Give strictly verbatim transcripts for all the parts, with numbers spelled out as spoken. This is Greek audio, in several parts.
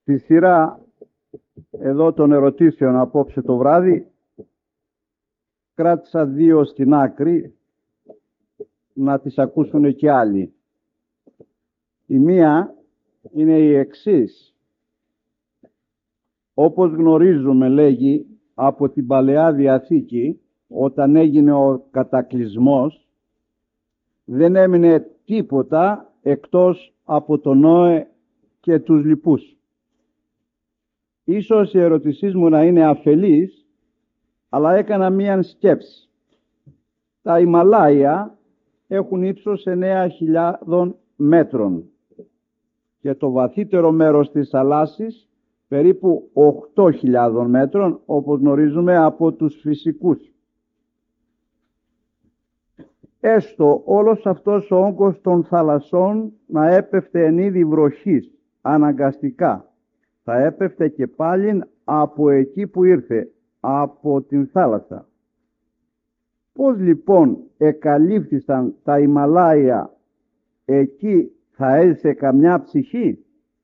Στη σειρά εδώ των ερωτήσεων απόψε το βράδυ κράτησα δύο στην άκρη να τις ακούσουν και άλλοι. Η μία είναι η εξής. Όπως γνωρίζουμε, λέγει, από την Παλαιά Διαθήκη, όταν έγινε ο κατακλυσμός, δεν έμεινε τίποτα εκτός από τον Νόε και τους λοιπούς. Ίσως η ερώτησή μου να είναι αφελής, αλλά έκανα μία σκέψη. Τα Ιμαλάια έχουν ύψος εννέα χιλιάδων μέτρων και το βαθύτερο μέρος της θαλάσσης περίπου οκτώ χιλιάδων μέτρων, όπως γνωρίζουμε από τους φυσικούς. Έστω όλος αυτός ο όγκος των θαλασσών να έπεφτε εν είδη βροχής, αναγκαστικά, θα έπεφτε και πάλι από εκεί που ήρθε, από την θάλασσα. Πώς λοιπόν εκαλύφθησαν τα Ιμαλάια, εκεί θα έζησε καμιά ψυχή?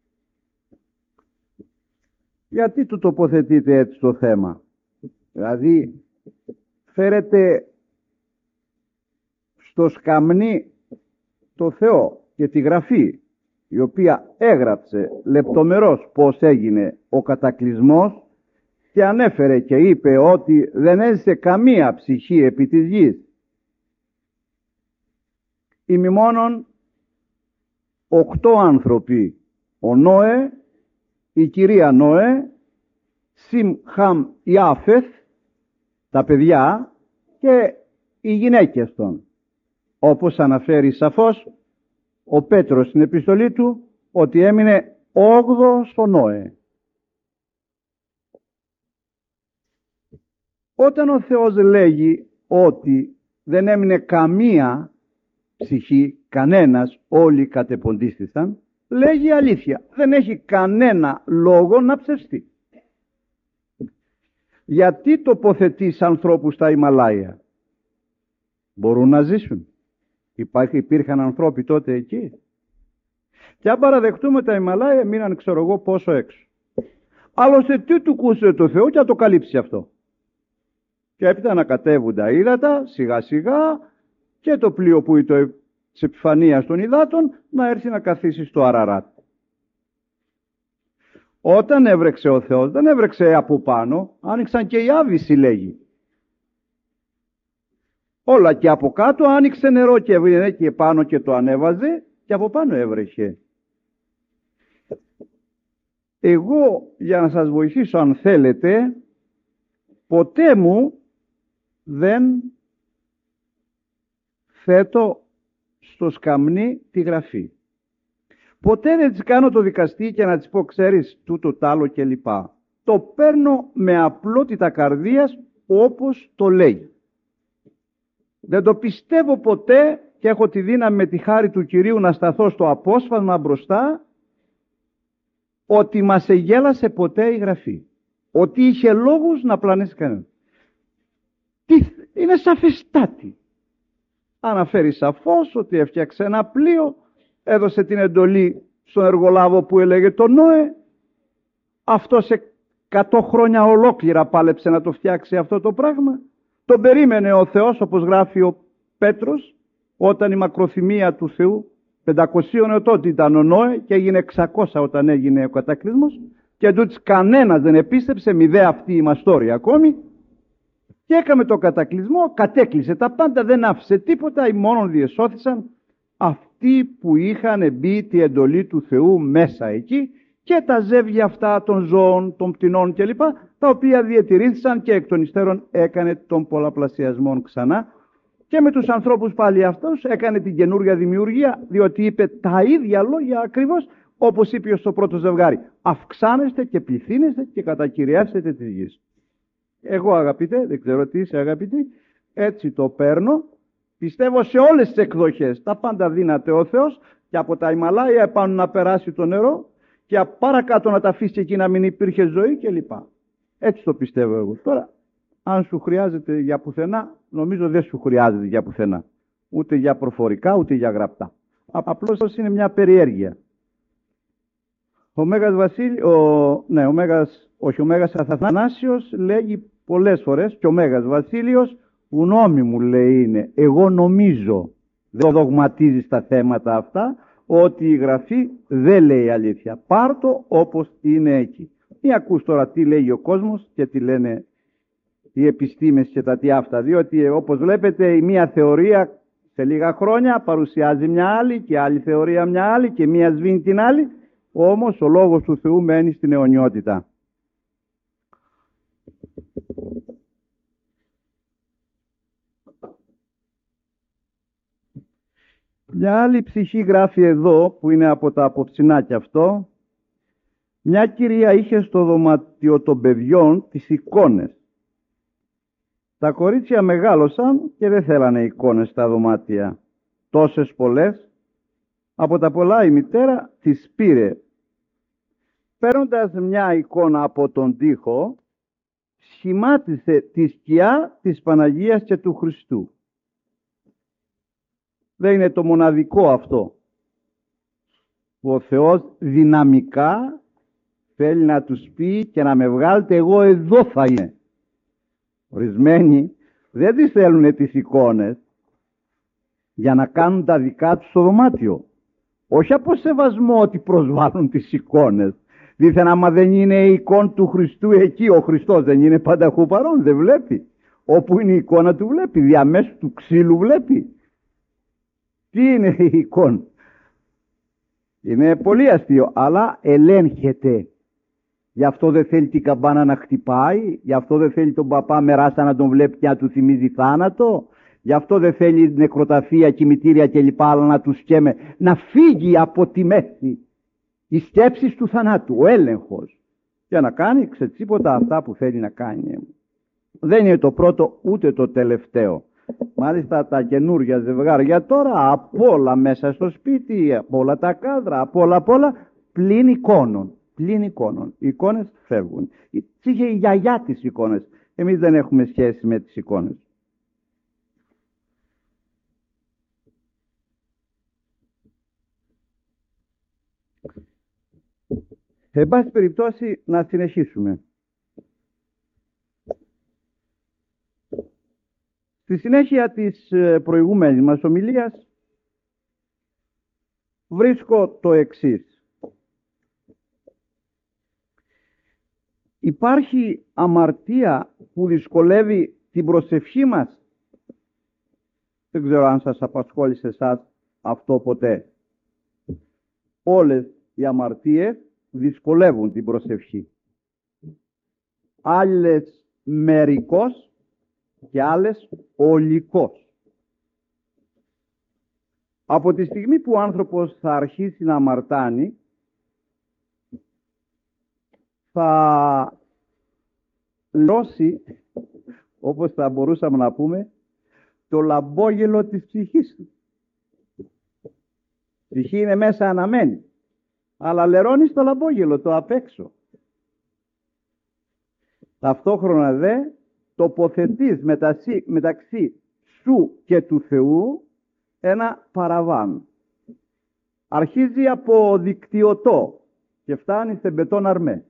Γιατί του τοποθετείτε έτσι το θέμα? Δηλαδή φέρετε στο σκαμνί το Θεό και τη Γραφή, η οποία έγραψε λεπτομερώς πώς έγινε ο κατακλυσμός και ανέφερε και είπε ότι δεν έζησε καμία ψυχή επί της γης. Ημιμόνον οκτώ άνθρωποι, ο Νόε, η κυρία Νόε, Σιμ, Χαμ, Ιάφεθ, τα παιδιά και οι γυναίκες των. Όπως αναφέρει σαφώς ο Πέτρος στην επιστολή του, ότι έμεινε όγδοος ο Νόε. Όταν ο Θεός λέγει ότι δεν έμεινε καμία ψυχή, κανένας, όλοι κατεποντίστησαν, λέγει αλήθεια. Δεν έχει κανένα λόγο να ψευστεί. Γιατί τοποθετείς ανθρώπους στα Ιμαλάια? Μπορούν να ζήσουν. Υπάρχει, υπήρχαν ανθρώποι τότε εκεί. Και αν παραδεχτούμε τα Ιμαλάια, μείναν ξέρω εγώ πόσο έξω. Άλλωστε τι του κούσε το Θεό και να το καλύψει αυτό? Και έπειτα να κατέβουν τα ύδατα σιγά σιγά και το πλοίο που ήταν της επιφανείας των υδάτων να έρθει να καθίσει στο Αραράτ. Όταν έβρεξε ο Θεός, δεν έβρεξε από πάνω, άνοιξαν και οι άβυσσοι, λέγει. Όλα και από κάτω άνοιξε νερό και έβρινε και πάνω και το ανέβαζε και από πάνω έβρεχε. Εγώ, για να σας βοηθήσω αν θέλετε, ποτέ μου δεν θέτω στο σκαμνί τη Γραφή. Ποτέ δεν της κάνω το δικαστή και να της πω ξέρεις τούτο τ' άλλο κλπ. Το παίρνω με απλότητα καρδίας όπως το λέει. Δεν το πιστεύω ποτέ και έχω τη δύναμη με τη χάρη του Κυρίου να σταθώ στο απόσπασμα μπροστά ότι μας εγέλασε ποτέ η Γραφή. Ότι είχε λόγους να πλανήσει κανένα. Τι, είναι σαφεστάτη. Αναφέρει σαφώς ότι έφτιαξε ένα πλοίο, έδωσε την εντολή στον εργολάβο που έλεγε τον Νόε. Αυτό σε εκατό χρόνια ολόκληρα πάλεψε να το φτιάξει αυτό το πράγμα. Τον περίμενε ο Θεός, όπως γράφει ο Πέτρος, όταν η μακροθυμία του Θεού πεντακόσια ετών ήταν ο Νόε και έγινε εξακόσια όταν έγινε ο κατακλυσμός και εντούτοις κανένας δεν επίστεψε, μη δε αυτή η μαστόρια ακόμη, και έκαμε το κατακλυσμό, κατέκλυσε τα πάντα, δεν άφησε τίποτα, οι μόνον διεσώθησαν αυτοί που είχαν μπει τη εντολή του Θεού μέσα εκεί και τα ζεύγια αυτά των ζώων, των πτηνών κλπ, τα οποία διατηρήθησαν και εκ των υστέρων έκανε τον πολλαπλασιασμό ξανά και με τους ανθρώπους πάλι αυτούς έκανε την καινούργια δημιουργία, διότι είπε τα ίδια λόγια ακριβώς όπως είπε στο πρώτο ζευγάρι. Αυξάνεστε και πληθύνεστε και κατακυριεύσετε τη γη. Εγώ αγαπητέ, δεν ξέρω τι είσαι αγαπητή, έτσι το παίρνω, πιστεύω σε όλες τις εκδοχές, τα πάντα δύναται ο Θεός και από τα Ιμαλάια επάνω να περάσει το νερό και παρακάτω να τα αφήσει εκεί να μην υπήρχε ζωή κλπ. Έτσι το πιστεύω εγώ. Τώρα, αν σου χρειάζεται για πουθενά, νομίζω δεν σου χρειάζεται για πουθενά. Ούτε για προφορικά, ούτε για γραπτά. Απλώς είναι μια περιέργεια. Ο Μέγας Βασίλη, ο, ναι, ο Μέγας, όχι, ο Μέγας Αθανάσιος λέγει πολλές φορές, και ο Μέγας Βασίλειος, γνώμη μου λέει είναι, εγώ νομίζω, δεν δογματίζει στα θέματα αυτά, ότι η Γραφή δεν λέει αλήθεια. Πάρ' το όπως είναι εκεί. Μη ακούς τώρα τι λέει ο κόσμος και τι λένε οι επιστήμες και τα τι αυτά, διότι όπως βλέπετε η μία θεωρία σε λίγα χρόνια παρουσιάζει μια άλλη και άλλη θεωρία μια άλλη και μία σβήνει την άλλη, όμως ο Λόγος του Θεού μένει στην αιωνιότητα. Μια άλλη ψυχή γράφει εδώ, που είναι από τα απόψινά κι αυτό, μια κυρία είχε στο δωμάτιο των παιδιών τις εικόνες. Τα κορίτσια μεγάλωσαν και δεν θέλανε εικόνες στα δωμάτια. Τόσες πολλές, από τα πολλά η μητέρα τις πήρε. Παίρνοντας μια εικόνα από τον τοίχο, σχημάτισε τη σκιά της Παναγίας και του Χριστού. Δεν είναι το μοναδικό αυτό. Ο Θεός δυναμικά θέλει να τους πει και να με βγάλετε, εγώ εδώ θα είμαι. Ορισμένοι δεν τις θέλουν τις εικόνες για να κάνουν τα δικά τους στο δωμάτιο. Όχι από σεβασμό ότι προσβάλλουν τις εικόνες. Δήθεν άμα δεν είναι η εικόνα του Χριστού εκεί, ο Χριστός δεν είναι πανταχού παρόν, δεν βλέπει. Όπου είναι η εικόνα του βλέπει, διαμέσου του ξύλου βλέπει. Τι είναι η εικόνα? Είναι πολύ αστείο, αλλά ελέγχεται. Γι' αυτό δεν θέλει την καμπάνα να χτυπάει, γι' αυτό δεν θέλει τον παπά μεράσα να τον βλέπει και να του θυμίζει θάνατο, γι' αυτό δεν θέλει νεκροταφεία, κημητήρια κλπ. Αλλά να του σκέμε, να φύγει από τη μέση οι σκέψεις του θανάτου, ο έλεγχος, για να κάνει ξετσίποτα αυτά που θέλει να κάνει. Δεν είναι το πρώτο ούτε το τελευταίο. Μάλιστα τα καινούργια ζευγάρια τώρα, απ' όλα μέσα στο σπίτι, απ' όλα τα κάδρα, απ' όλα απ' όλα, πλην εικόνων. Πλην εικόνων. Οι εικόνες φεύγουν. Τι είχε η γιαγιά τις εικόνες. Εμείς δεν έχουμε σχέση με τις εικόνες. Εν πάση περιπτώσει να συνεχίσουμε. Στη συνέχεια της προηγούμενης μας ομιλίας βρίσκω το εξής. Υπάρχει αμαρτία που δυσκολεύει την προσευχή μας? Δεν ξέρω αν σας απασχόλησε εσάς αυτό ποτέ. Όλες οι αμαρτίες δυσκολεύουν την προσευχή. Άλλες μερικώς και άλλες ολικώς. Από τη στιγμή που ο άνθρωπος θα αρχίσει να αμαρτάνει, θα λιώσει, όπως θα μπορούσαμε να πούμε, το λαμπόγελο της ψυχής του. Η ψυχή είναι μέσα αναμένη, αλλά λερώνει στο λαμπόγελο, το απ' έξω. Ταυτόχρονα δε τοποθετείς μεταξύ, μεταξύ σου και του Θεού ένα παραβάν. Αρχίζει από δικτυωτό και φτάνει σε μπετόν αρμέ.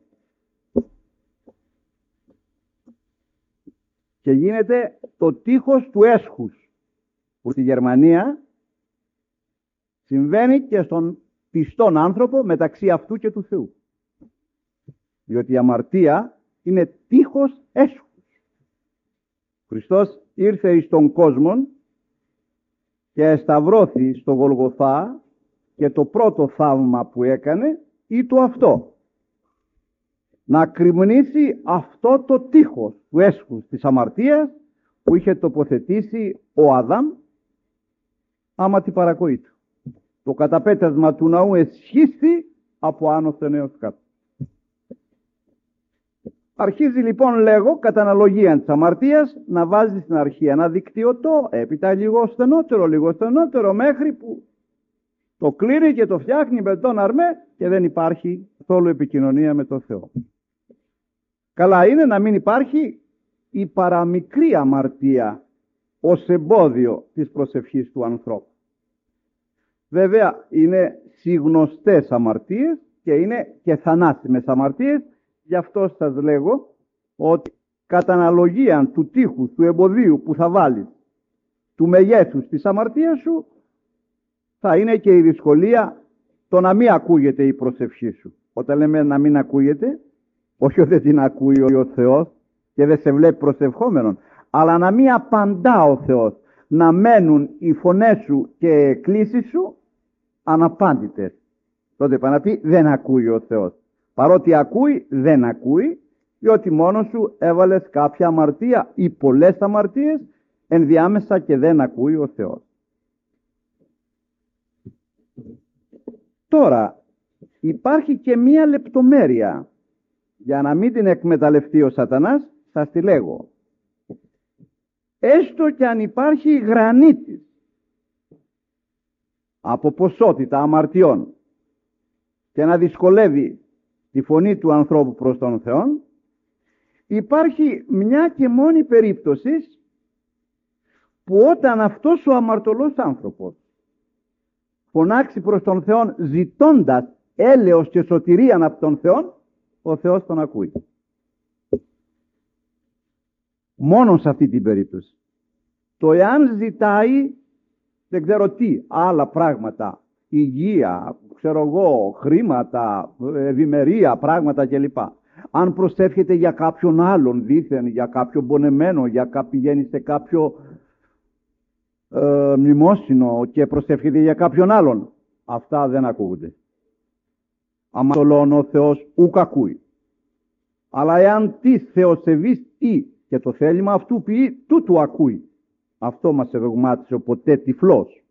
Και γίνεται το τείχος του έσχους, που στη Γερμανία συμβαίνει και στον πιστόν άνθρωπο μεταξύ αυτού και του Θεού. Διότι η αμαρτία είναι τείχος έσχους. Ο Χριστός ήρθε εις τον κόσμο και εσταυρώθη στο Γολγοθά και το πρώτο θαύμα που έκανε ήταν το αυτό. Να κρυμνήσει αυτό το τείχος του έσχους της αμαρτίας που είχε τοποθετήσει ο Αδάμ άμα την παρακοή του. Το καταπέτασμα του ναού εσχίστη από άνωθεν έως κάτω. Αρχίζει λοιπόν, λέγω, κατά αναλογία της αμαρτίας να βάζει στην αρχή ένα δικτυωτό, έπειτα λίγο στενότερο, λίγο στενότερο, μέχρι που το κλείνει και το φτιάχνει με τον αρμέ και δεν υπάρχει καθόλου επικοινωνία με τον Θεό. Καλά είναι να μην υπάρχει η παραμικρή αμαρτία ως εμπόδιο της προσευχής του ανθρώπου. Βέβαια είναι συγνωστές αμαρτίες και είναι και θανάσιμες αμαρτίες. Γι' αυτό σας λέγω ότι κατά αναλογία του τείχους, του εμποδίου που θα βάλεις, του μεγέθους της αμαρτίας σου, θα είναι και η δυσκολία το να μην ακούγεται η προσευχή σου. Όταν λέμε να μην ακούγεται, όχι ότι δεν την ακούει ο Θεός και δεν σε βλέπει προσευχόμενον, αλλά να μην απαντά ο Θεός, να μένουν οι φωνές σου και οι κλήσεις σου αναπάντητες. Τότε πάει να πει δεν ακούει ο Θεός. Παρότι ακούει, δεν ακούει, διότι μόνος σου έβαλες κάποια αμαρτία ή πολλές αμαρτίες ενδιάμεσα και δεν ακούει ο Θεός. Τώρα, υπάρχει και μία λεπτομέρεια, για να μην την εκμεταλλευτεί ο σατανάς, σας τη λέγω. Έστω και αν υπάρχει γρανίτης από ποσότητα αμαρτιών και να δυσκολεύει τη φωνή του ανθρώπου προς τον Θεό, υπάρχει μια και μόνη περίπτωση που όταν αυτός ο αμαρτωλός άνθρωπος φωνάξει προς τον Θεό ζητώντας έλεος και σωτηρίαν από τον Θεό, ο Θεός τον ακούει. Μόνο σε αυτή την περίπτωση. Το εάν ζητάει δεν ξέρω τι, άλλα πράγματα, υγεία, ξέρω εγώ, χρήματα, ευημερία, πράγματα κλπ. Αν προσεύχεται για κάποιον άλλον δήθεν, για κάποιον πονεμένο, για κάποιο, πηγαίνει σε κάποιο ε, μνημόσυνο και προσεύχεται για κάποιον άλλον, αυτά δεν ακούγονται. Αμαρτωλόν ο Θεός ουκ ακούει. Αλλά εάν τι θεοσεβείς ή και το θέλημα αυτού ποιεί, τούτου ακούει. Αυτό μας ευεγμάτισε ποτέ τυφλός.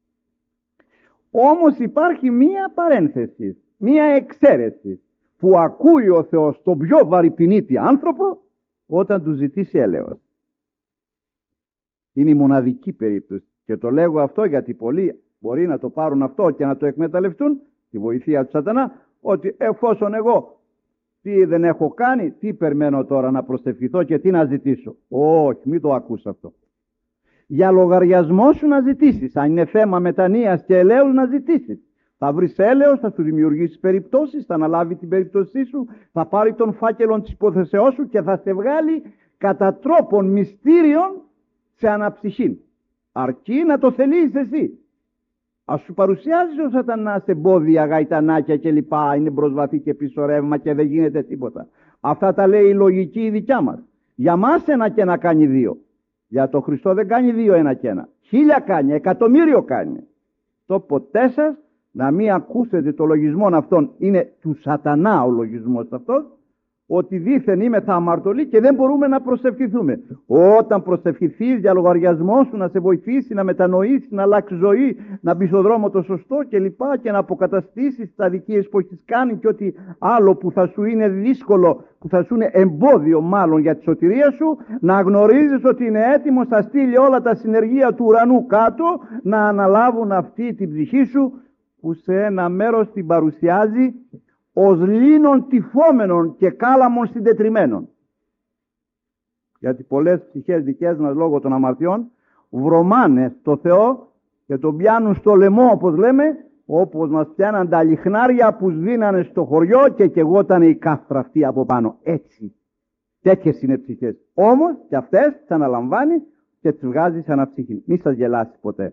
Όμως υπάρχει μία παρένθεση, μία εξαίρεση που ακούει ο Θεός τον πιο βαρυπινίτη άνθρωπο όταν του ζητήσει έλεος. Είναι η μοναδική περίπτωση και το λέγω αυτό γιατί πολλοί μπορεί να το πάρουν αυτό και να το εκμεταλλευτούν τη βοηθεία του σατανά, ότι εφόσον εγώ τι δεν έχω κάνει, τι περιμένω τώρα να προσευχηθώ και τι να ζητήσω. Όχι, μην το ακούς αυτό. Για λογαριασμό σου να ζητήσεις. Αν είναι θέμα μετανοίας και ελέους να ζητήσεις. Θα βρεις έλεος, θα σου δημιουργήσεις περιπτώσεις, θα αναλάβει την περίπτωσή σου, θα πάρει τον φάκελο της υποθεσεώς σου και θα σε βγάλει κατά τρόπον μυστήριον σε αναψυχή. Αρκεί να το θελείς εσύ. Ας σου παρουσιάζει ο σατανάς εμπόδια, γαϊτανάκια κλπ. Είναι μπροσβαθή και πίσω ρεύμα και δεν γίνεται τίποτα. Αυτά τα λέει η λογική η δικιά μας. Για μας ένα και ένα κάνει δύο. Για το Χριστό δεν κάνει δύο ένα και ένα. Χίλια κάνει, εκατομμύριο κάνει. Το ποτέ σας να μην ακούσετε το λογισμό αυτόν, είναι του σατανά ο λογισμός αυτός, ότι δήθεν είμαι θα αμαρτωλοί και δεν μπορούμε να προσευχηθούμε. Όταν προσευχηθείς για λογαριασμό σου να σε βοηθήσει, να μετανοήσει, να αλλάξει ζωή, να μπει στο δρόμο το σωστό και λοιπά και να αποκαταστήσεις τα αδικίες που έχεις κάνει και ό,τι άλλο που θα σου είναι δύσκολο, που θα σου είναι εμπόδιο μάλλον για τη σωτηρία σου, να γνωρίζεις ότι είναι έτοιμος, θα στείλει όλα τα συνεργεία του ουρανού κάτω να αναλάβουν αυτή την ψυχή σου που σε ένα μέρος την παρουσιάζει ως λίνων τυφόμενων και κάλαμων συντετριμένων. Γιατί πολλές ψυχές δικές μας λόγω των αμαρτιών βρωμάνε στο Θεό και τον πιάνουν στο λαιμό, όπως λέμε, όπως μας πιάναν τα λιχνάρια που σβήνανε στο χωριό και καιγόταν η κάστρα αυτή από πάνω. Έτσι. Τέτοιες είναι ψυχές. Όμως και αυτές τις αναλαμβάνει και τις βγάζει σαν αψυχή. Μη σας γελάσει ποτέ.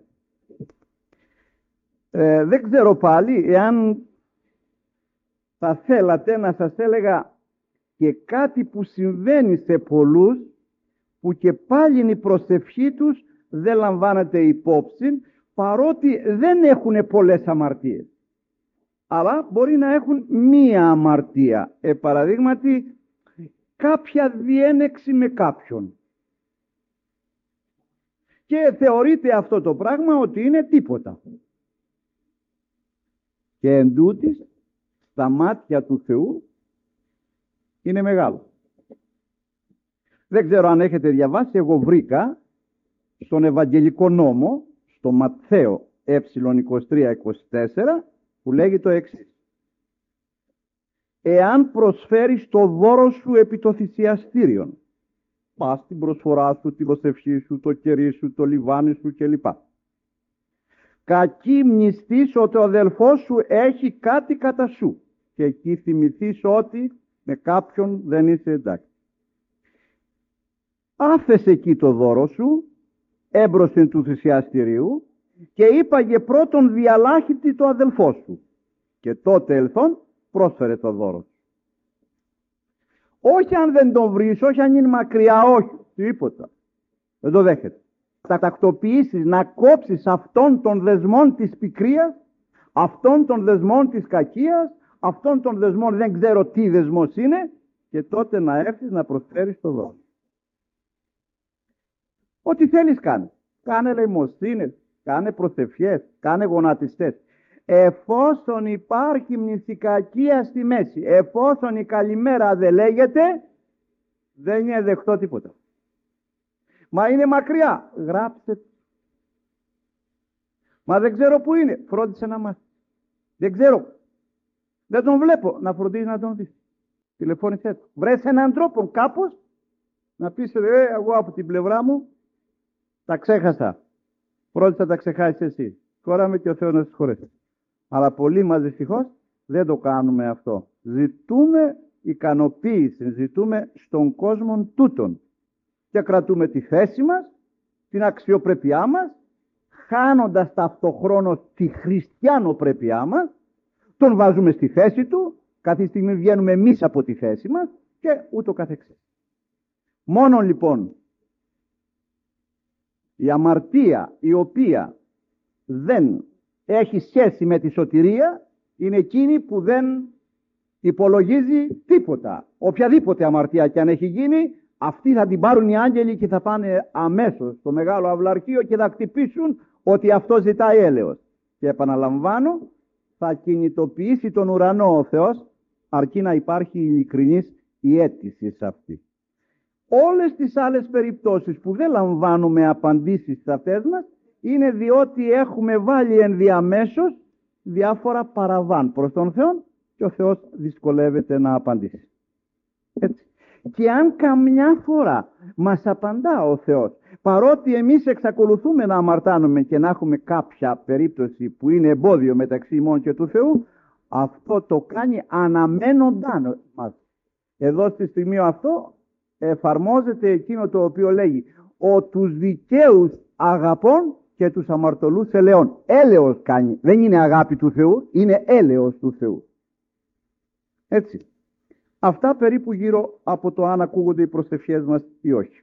Ε, δεν ξέρω πάλι εάν θα θέλατε να σας έλεγα και κάτι που συμβαίνει σε πολλούς που και πάλι η προσευχή τους δεν λαμβάνεται υπόψη παρότι δεν έχουν πολλές αμαρτίες. Αλλά μπορεί να έχουν μία αμαρτία. Ε, παραδείγματι κάποια διένεξη με κάποιον. Και θεωρείται αυτό το πράγμα ότι είναι τίποτα. Και εν τούτης, στα μάτια του Θεού είναι μεγάλο. Δεν ξέρω αν έχετε διαβάσει, εγώ βρήκα στον Ευαγγελικό Νόμο, στο Ματθαίο ε είκοσι τρία είκοσι τέσσερα, που λέγει το εξής. Εάν προσφέρεις το δώρο σου επί το θυσιαστήριον, πας την προσφορά σου, την προσευχή σου, το κερί σου, το λιβάνι σου κλπ. Κακή μνηστής ότι ο αδελφός σου έχει κάτι κατά σου και εκεί θυμηθείς ότι με κάποιον δεν είσαι εντάξει. Άφεσαι εκεί το δώρο σου, έμπροσθεν του θυσιαστηρίου, και είπαγε πρώτον διαλάχητη το αδελφό σου, και τότε ελθόν πρόσφερε το δώρο σου. Όχι αν δεν τον βρεις, όχι αν είναι μακριά, όχι, τίποτα. Δεν το δέχεται. Θα τακτοποιήσεις να κόψεις αυτών των δεσμών της πικρίας, αυτών των δεσμών της κακίας, αυτών των δεσμών δεν ξέρω τι δεσμός είναι, και τότε να έρθεις να προσφέρεις το δώρο. Ό,τι θέλεις κάνε. Κάνε ελεημοσύνες, κάνε προσευχές, κάνε γονατιστές. Εφόσον υπάρχει μνηστικακία στη μέση, εφόσον η καλημέρα δεν λέγεται, δεν είναι δεχτό τίποτα. Μα είναι μακριά, γράψε. Μα δεν ξέρω που είναι, φρόντισε να μάθει. Δεν ξέρω, δεν τον βλέπω, να φροντίζει να τον δεις. Τηλεφώνησέ του. Βρες έναν τρόπο κάπως να πεις, ε, εγώ από την πλευρά μου τα ξέχασα. Φρόντισα τα ξεχάσεις εσύ. Χωράμε και ο Θεός να συγχωρέσει. Αλλά πολλοί μας δυστυχώς δεν το κάνουμε αυτό. Ζητούμε ικανοποίηση, ζητούμε στον κόσμο τούτον. Και κρατούμε τη θέση μας, την αξιοπρέπειά μας, χάνοντας ταυτοχρόνως τη χριστιανοπρέπειά μας, τον βάζουμε στη θέση του, κάθε στιγμή βγαίνουμε εμείς από τη θέση μας και ούτω καθεξής. Μόνο λοιπόν η αμαρτία η οποία δεν έχει σχέση με τη σωτηρία είναι εκείνη που δεν υπολογίζει τίποτα. Οποιαδήποτε αμαρτία και αν έχει γίνει, αυτή θα την πάρουν οι άγγελοι και θα πάνε αμέσως στο μεγάλο αυλαρχείο και θα χτυπήσουν ότι αυτό ζητάει έλεος. Και επαναλαμβάνω, θα κινητοποιήσει τον ουρανό ο Θεός, αρκεί να υπάρχει ειλικρινής η αίτηση σε αυτή. Όλες τις άλλες περιπτώσεις που δεν λαμβάνουμε απαντήσεις σε αυτές μας, είναι διότι έχουμε βάλει ενδιαμέσως διάφορα παραβάν προς τον Θεό και ο Θεός δυσκολεύεται να απαντήσει. Έτσι. Και αν καμιά φορά μας απαντά ο Θεός, παρότι εμείς εξακολουθούμε να αμαρτάνουμε και να έχουμε κάποια περίπτωση που είναι εμπόδιο μεταξύ ημών και του Θεού, αυτό το κάνει αναμένοντάν μας. Εδώ στη στιγμή αυτό εφαρμόζεται εκείνο το οποίο λέγει «Ο τους δικαίους αγαπών και τους αμαρτωλούς ελεών». Έλεος κάνει, δεν είναι αγάπη του Θεού, είναι έλεος του Θεού. Έτσι. Αυτά περίπου γύρω από το αν ακούγονται οι προσευχές μας ή όχι.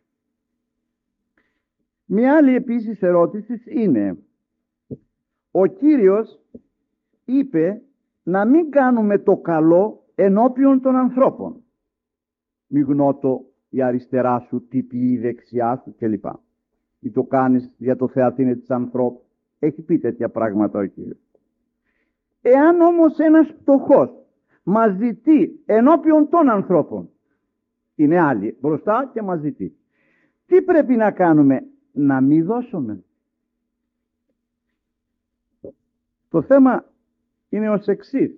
Μια άλλη επίσης ερώτηση είναι, ο Κύριος είπε να μην κάνουμε το καλό ενώπιον των ανθρώπων. Μη γνώτο η αριστερά σου, τι πει η δεξιά σου κλπ. Ή το κάνεις για το θεατήνε της ανθρώπου. Έχει πει τέτοια πράγματα ο Κύριος. Εάν όμως ένας φτωχός μας ζητεί ενώπιον των ανθρώπων, είναι άλλοι μπροστά και μας ζητεί, τι πρέπει να κάνουμε? Να μην δώσουμε. Το θέμα είναι ως εξής.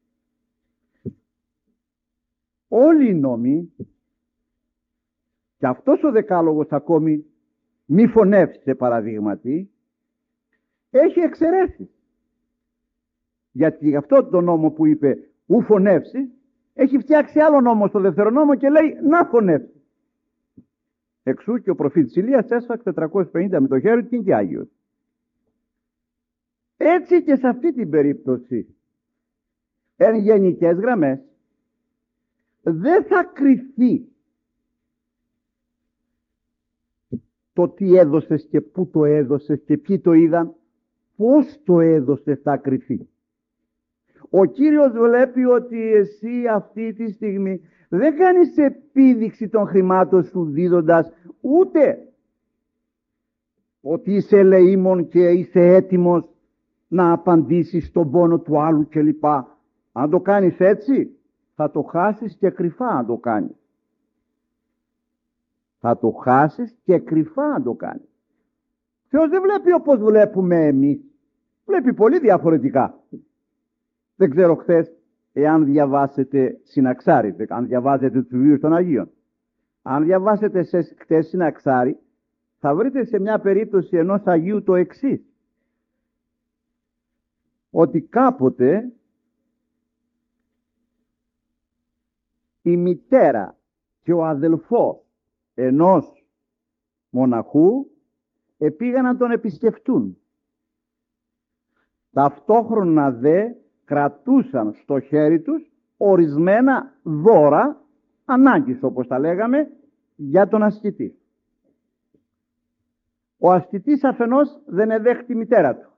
Όλοι οι νόμοι, και αυτός ο δεκάλογος ακόμη, μη φωνεύσει παραδείγματι, έχει εξαιρέσει. Γιατί γι' αυτό το νόμο που είπε ου φωνεύσει, έχει φτιάξει άλλο νόμο στο Δευτερονόμο και λέει να φωνεύσει. Εξού και ο προφήτης Ηλίας έσφαξε τετρακόσια πενήντα με το χέρι του και Άγιος. Έτσι και σε αυτή την περίπτωση, εν γενικές γραμμές, δεν θα κρυφθεί το τι έδωσες και πού το έδωσες και ποιοι το είδαν, πώς το έδωσες θα κρυφθεί. Ο Κύριος βλέπει ότι εσύ αυτή τη στιγμή δεν κάνεις επίδειξη των χρημάτων σου δίδοντας ούτε ότι είσαι ελεήμων και είσαι έτοιμος να απαντήσεις στον πόνο του άλλου κλπ. Αν το κάνεις έτσι θα το χάσεις και κρυφά αν το κάνεις. Θα το χάσεις και κρυφά αν το κάνεις. Θεός δεν βλέπει όπως βλέπουμε εμείς. Βλέπει πολύ διαφορετικά. Δεν ξέρω χθες εάν διαβάσετε Συναξάρι, αν διαβάζετε τους βιβλίους των Αγίων. Αν διαβάσετε σε χθες Συναξάρι, θα βρείτε σε μια περίπτωση ενός Αγίου το εξής. Ότι κάποτε η μητέρα και ο αδελφός ενός μοναχού επήγαν να τον επισκεφτούν. Ταυτόχρονα δε κρατούσαν στο χέρι τους ορισμένα δώρα ανάγκης, όπως τα λέγαμε, για τον ασκητή. Ο ασκητής αφενός δεν εδέχει τη μητέρα του,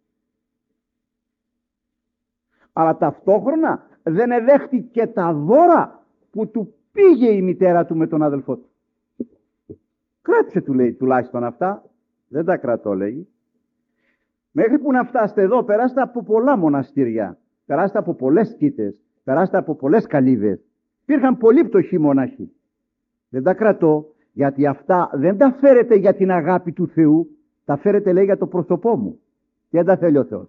αλλά ταυτόχρονα δεν εδέχει και τα δώρα που του πήγε η μητέρα του με τον αδελφό του. Κράτησε, του λέει, τουλάχιστον αυτά. Δεν τα κρατώ, λέει. Μέχρι που να φτάσετε εδώ, περάστε από πολλά μοναστήρια, περάστε από πολλές σκήτες, περάστε από πολλές καλύβες. Υπήρχαν πολλοί πτωχοί μονάχοι. Δεν τα κρατώ, γιατί αυτά δεν τα φέρετε για την αγάπη του Θεού, τα φέρετε, λέει, για το πρόσωπό μου. Και δεν τα θέλει ο Θεός.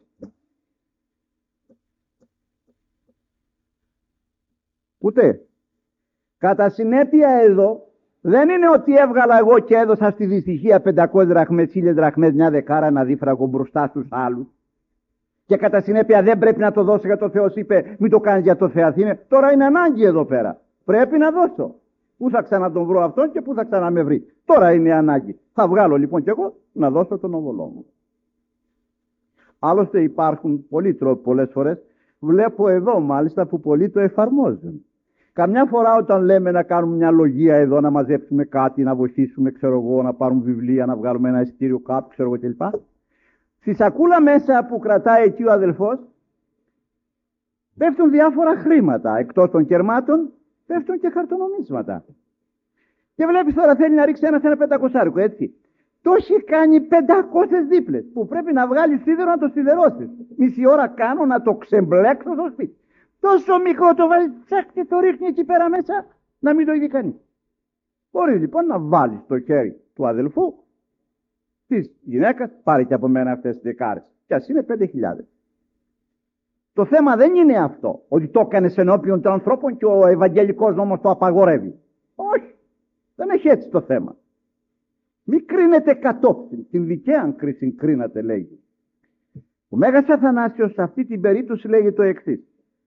Ούτε. Κατά συνέπεια εδώ, δεν είναι ότι έβγαλα εγώ και έδωσα στη δυστυχία πεντακόσιες δραχμές, χίλιες δραχμές, μια δεκάρα να δίφραγω μπροστά στους άλλους. Και κατά συνέπεια δεν πρέπει να το δώσω για το Θεό. Είπε, μην το κάνεις για το Θεαθήνε. Τώρα είναι ανάγκη εδώ πέρα. Πρέπει να δώσω. Πού θα ξανά τον βρω αυτόν και πού θα ξανά με βρει. Τώρα είναι ανάγκη. Θα βγάλω λοιπόν κι εγώ να δώσω τον οβολό μου. Άλλωστε υπάρχουν πολλοί τρόποι πολλές φορές. Βλέπω εδώ μάλιστα που πολλοί το εφαρμόζουν. Καμιά φορά όταν λέμε να κάνουμε μια λογία εδώ, να μαζέψουμε κάτι, να βοηθήσουμε, ξέρω εγώ, να πάρουμε βιβλία, να βγάλουμε ένα εισιτήριο κάπου, ξέρω εγώ κλπ. Στη σακούλα μέσα που κρατάει εκεί ο αδελφός, πέφτουν διάφορα χρήματα. Εκτός των κερμάτων, πέφτουν και χαρτονομίσματα. Και βλέπεις τώρα θέλει να ρίξει ένα σε ένα πεντακοσάρικο, έτσι. Το έχει κάνει πεντακόσιες δίπλες, που πρέπει να βγάλει σίδερο να το σιδερώσεις. Μισή ώρα κάνω να το ξεμπλέξω στο σπίτι. Τόσο μικρό το βάλει, τσακ, και το ρίχνει εκεί πέρα μέσα, να μην το είδει κανείς. Μπορεί λοιπόν να βάλει στο χέρι του αδελφού, της γυναίκας, πάρει και από μένα αυτές τις δεκάρες. Και ας είναι πέντε χιλιάδες. Το θέμα δεν είναι αυτό, ότι το έκανες ενώπιον των ανθρώπων και ο Ευαγγελικός νόμος το απαγορεύει. Όχι, δεν έχει έτσι το θέμα. Μη κρίνετε κατόπιν, την δικαία κρίση κρίνατε, λέγει. Ο Μέγας Αθανάσιος σε αυτή την περίπτωση λέγει το εξής.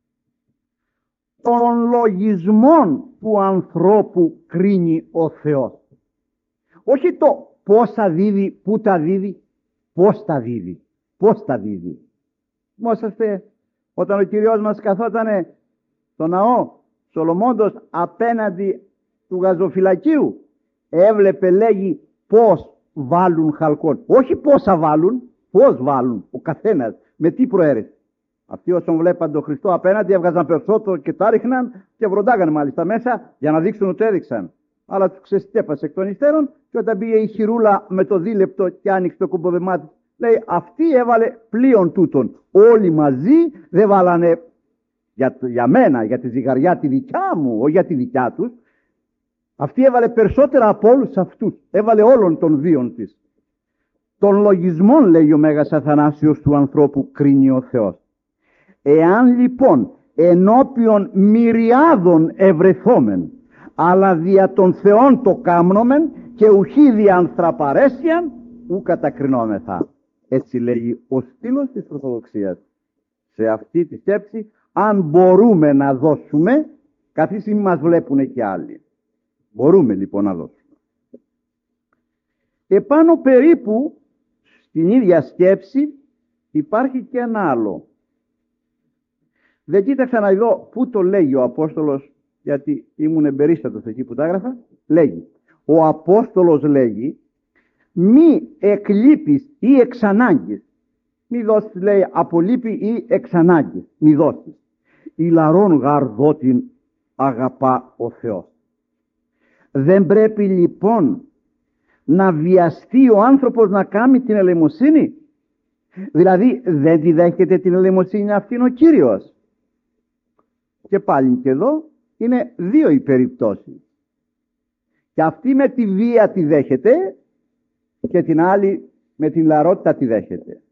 Των λογισμών του ανθρώπου κρίνει ο Θεός. Όχι το πώς τα δίδει, πού τα δίδει, πώς τα δίδει, πώς τα δίδει. Θυμόσαστε όταν ο Κυριός μας καθότανε στο ναό Σολομώντος απέναντι του γαζοφυλακίου, έβλεπε, λέγει, πώς βάλουν χαλκόν. Όχι πόσα βάλουν, πώς βάλουν ο καθένας, με τι προαίρεση. Αυτοί όσον βλέπαν τον Χριστό απέναντι έβγαζαν περισσότερο και τα ρίχναν και βροντάγαν μάλιστα μέσα για να δείξουν ότι έδειξαν. Αλλά τους ξεστέπασε εκ των υστέρων και όταν πήγε η χειρούλα με το δίλεπτο και άνοιξε το κουμποδεμάτι, λέει, αυτή έβαλε πλοίον τούτον. Όλοι μαζί δεν βάλανε για, για μένα, για τη ζυγαριά τη δικιά μου, όχι για τη δικιά τους. Αυτή έβαλε περισσότερα από όλους αυτούς. Έβαλε όλων των βίων της. Των λογισμών, λέει ο Μέγας Αθανάσιος, του ανθρώπου κρίνει ο Θεός. Εάν λοιπόν ενώπιον μυριάδων ευρεθόμεν, αλλά δια των Θεών το κάμνομεν και ουχή δια ανθραπαρέσιαν, ου κατακρινόμεθα. Έτσι λέει ο στήλος της Ορθοδοξίας. Σε αυτή τη σκέψη, αν μπορούμε να δώσουμε, καθώς μας βλέπουν και άλλοι. Μπορούμε λοιπόν να δώσουμε. Επάνω περίπου στην ίδια σκέψη υπάρχει και ένα άλλο. Δεν κοίταξα να δω πού το λέγει ο Απόστολος, γιατί ήμουν εμπερίστατος εκεί που τα έγραφα. Λέγει, ο Απόστολος λέγει, μη εκλείπεις ή εξ ανάγκης. Μη δώσεις, λέει, απολείπει ή εξ ανάγκης. Μη δώσεις. Ηλαρών γαρδότην αγαπά ο Θεός. Δεν πρέπει λοιπόν να βιαστεί ο άνθρωπος να κάνει την ελεημοσύνη. Δηλαδή δεν τη δέχεται την ελεημοσύνη αυτήν ο Κύριος. Και πάλι και εδώ είναι δύο οι περιπτώσεις. Και αυτή με τη βία τη δέχεται και την άλλη με την λαρότητα τη δέχεται.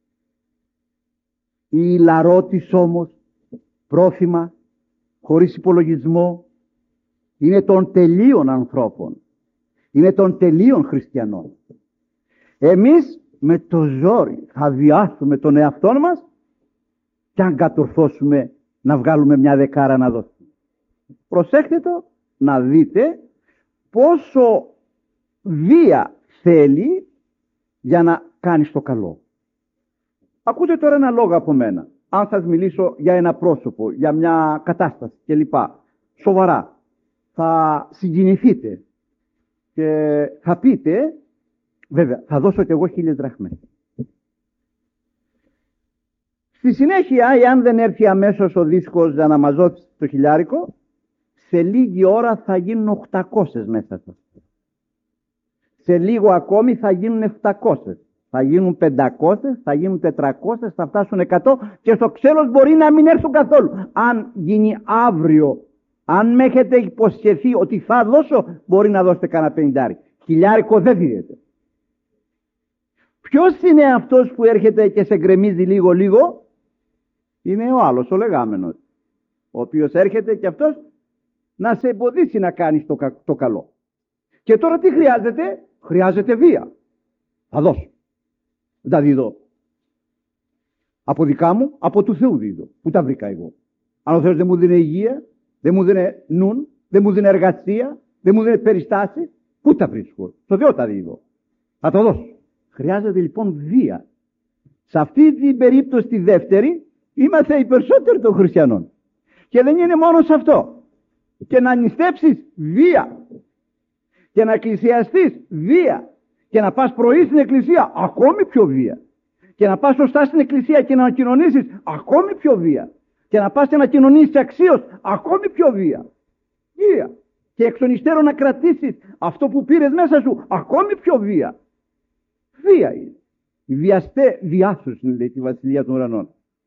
Η λαρότης όμως πρόθυμα, χωρίς υπολογισμό, είναι των τελείων ανθρώπων. Είναι των τελείων χριστιανών. Εμείς με το ζόρι θα βιάσουμε τον εαυτό μας και αν κατορθώσουμε να βγάλουμε μια δεκάρα να δώσουμε. προσέχτε το να δείτε πόσο βία θέλει για να κάνεις το καλό. Ακούτε τώρα ένα λόγο από μένα. Αν σας μιλήσω για ένα πρόσωπο, για μια κατάσταση κλπ. Σοβαρά. Θα συγκινηθείτε και θα πείτε, βέβαια, θα δώσω και εγώ χίλιες δραχμές. Στη συνέχεια, εάν δεν έρθει αμέσως ο δίσκος για να μαζώσει το χιλιάρικο, σε λίγη ώρα θα γίνουν οκτακόσιες μέσα σας. Σε λίγο ακόμη θα γίνουν επτακόσιες. Θα γίνουν πεντακόσιες, θα γίνουν τετρακόσιες, θα φτάσουν εκατό και στο τέλος μπορεί να μην έρθουν καθόλου. Αν γίνει αύριο, αν με έχετε υποσχεθεί ότι θα δώσω, μπορεί να δώσετε κανένα πενηντάρι. Χιλιάρικο δεν δίδεται. Ποιος είναι αυτός που έρχεται και σε γκρεμίζει λίγο λίγο? Είναι ο άλλος, ο λεγάμενος, ο οποίος έρχεται και αυτός να σε εμποδίσει να κάνεις το, κα, το καλό. Και τώρα τι χρειάζεται? Χρειάζεται βία. Θα δώσω. Δεν τα δίδω από δικά μου, από του Θεού δίδω. Πού τα βρήκα εγώ? Αν ο Θεός δεν μου δίνει υγεία, δεν μου δίνει νουν, δεν μου δίνει εργασία, δεν μου δίνει περιστάσεις, πού τα βρίσκω? Στο Θεό τα δίδω. Θα το δώσω. Χρειάζεται λοιπόν βία. Σε αυτή την περίπτωση τη δεύτερη είμαστε οι περισσότεροι των χριστιανών. Και δεν είναι μόνο σε αυτό. Και να νηστέψεις βία. Και να εκκλησιαστείς βία. Και να πας πρωί στην εκκλησία ακόμη πιο βία. Και να πας σωστά στην εκκλησία και να κοινωνήσεις ακόμη πιο βία. Και να πας και να κοινωνήσεις αξίως ακόμη πιο βία. Βία. Και εκ των υστέρων να κρατήσεις αυτό που πήρες μέσα σου ακόμη πιο βία. Βία είναι. Βιαστέ βιάσους είναι, λέει, τη βασιλεία των ουρανών.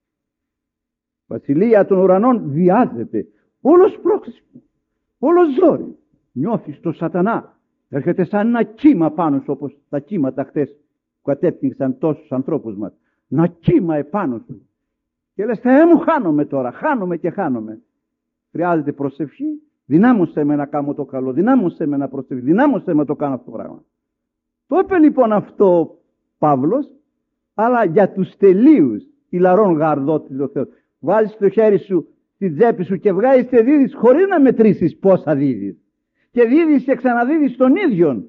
Η βασιλεία των ουρανών βιάζεται. Όλος πρόξιμο. Όλος ζόρι. Νιώθεις το σατανά. Έρχεται σαν ένα κύμα πάνω σου, όπως τα κύματα χτες που κατέπνιξαν τόσους ανθρώπους μας. Ένα κύμα επάνω σου. Και λες, Θεέ μου, χάνομαι τώρα. Χάνομαι και χάνομαι. Χρειάζεται προσευχή. Δυνάμωσέ με να κάνω το καλό. Δυνάμωσέ με να προσευχή. Δυνάμωσέ με να το κάνω αυτό το πράγμα. Το είπε λοιπόν αυτό Παύλος, αλλά για τους τελείους ηλαρών γαρδότης ο Θεός. Βάζεις το χέρι σου στην τσέπη σου και βγάζεις και δίδεις χωρίς να μετρήσεις πόσα δίδεις. Και δίδεις και ξαναδίδεις τον ίδιον.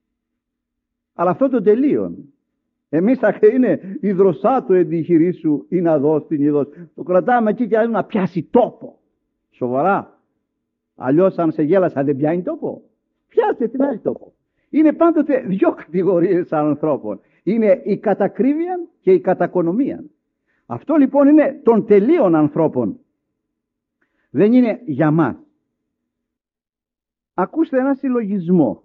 Αλλά αυτό το τελείον. Εμείς θα είναι η δροσά του εντυχηρήσου ή να δώσει την ειδός. Το κρατάμε εκεί και αλλιώς να πιάσει τόπο. Σοβαρά. Αλλιώς αν σε γέλασα δεν πιάνει τόπο. Πιάστε την άλλη τόπο. Είναι πάντοτε δύο κατηγορίες ανθρώπων. Είναι η κατακρίβεια και η κατακονομία. Αυτό λοιπόν είναι των τελείων ανθρώπων. Δεν είναι για μας. Ακούστε ένα συλλογισμό.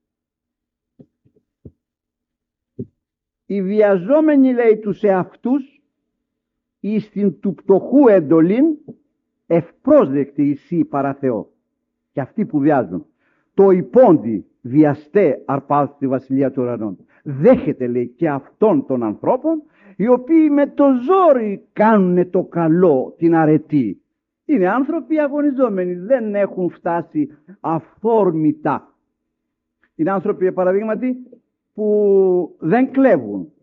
Οι βιαζόμενοι, λέει, τους εαυτούς εις την του πτωχού εντολήν ευπρόσδεκτη εισή παρά Θεό. Και αυτοί που βιάζουν. Το υπόντι βιαστέ αρπάζει τη βασιλεία των ουρανών. Δέχεται, λέει, και αυτών των ανθρώπων οι οποίοι με το ζόρι κάνουν το καλό, την αρετή. Είναι άνθρωποι αγωνιζόμενοι, δεν έχουν φτάσει αφόρμητα. Είναι άνθρωποι, παραδείγματι, που δεν κλέβουν.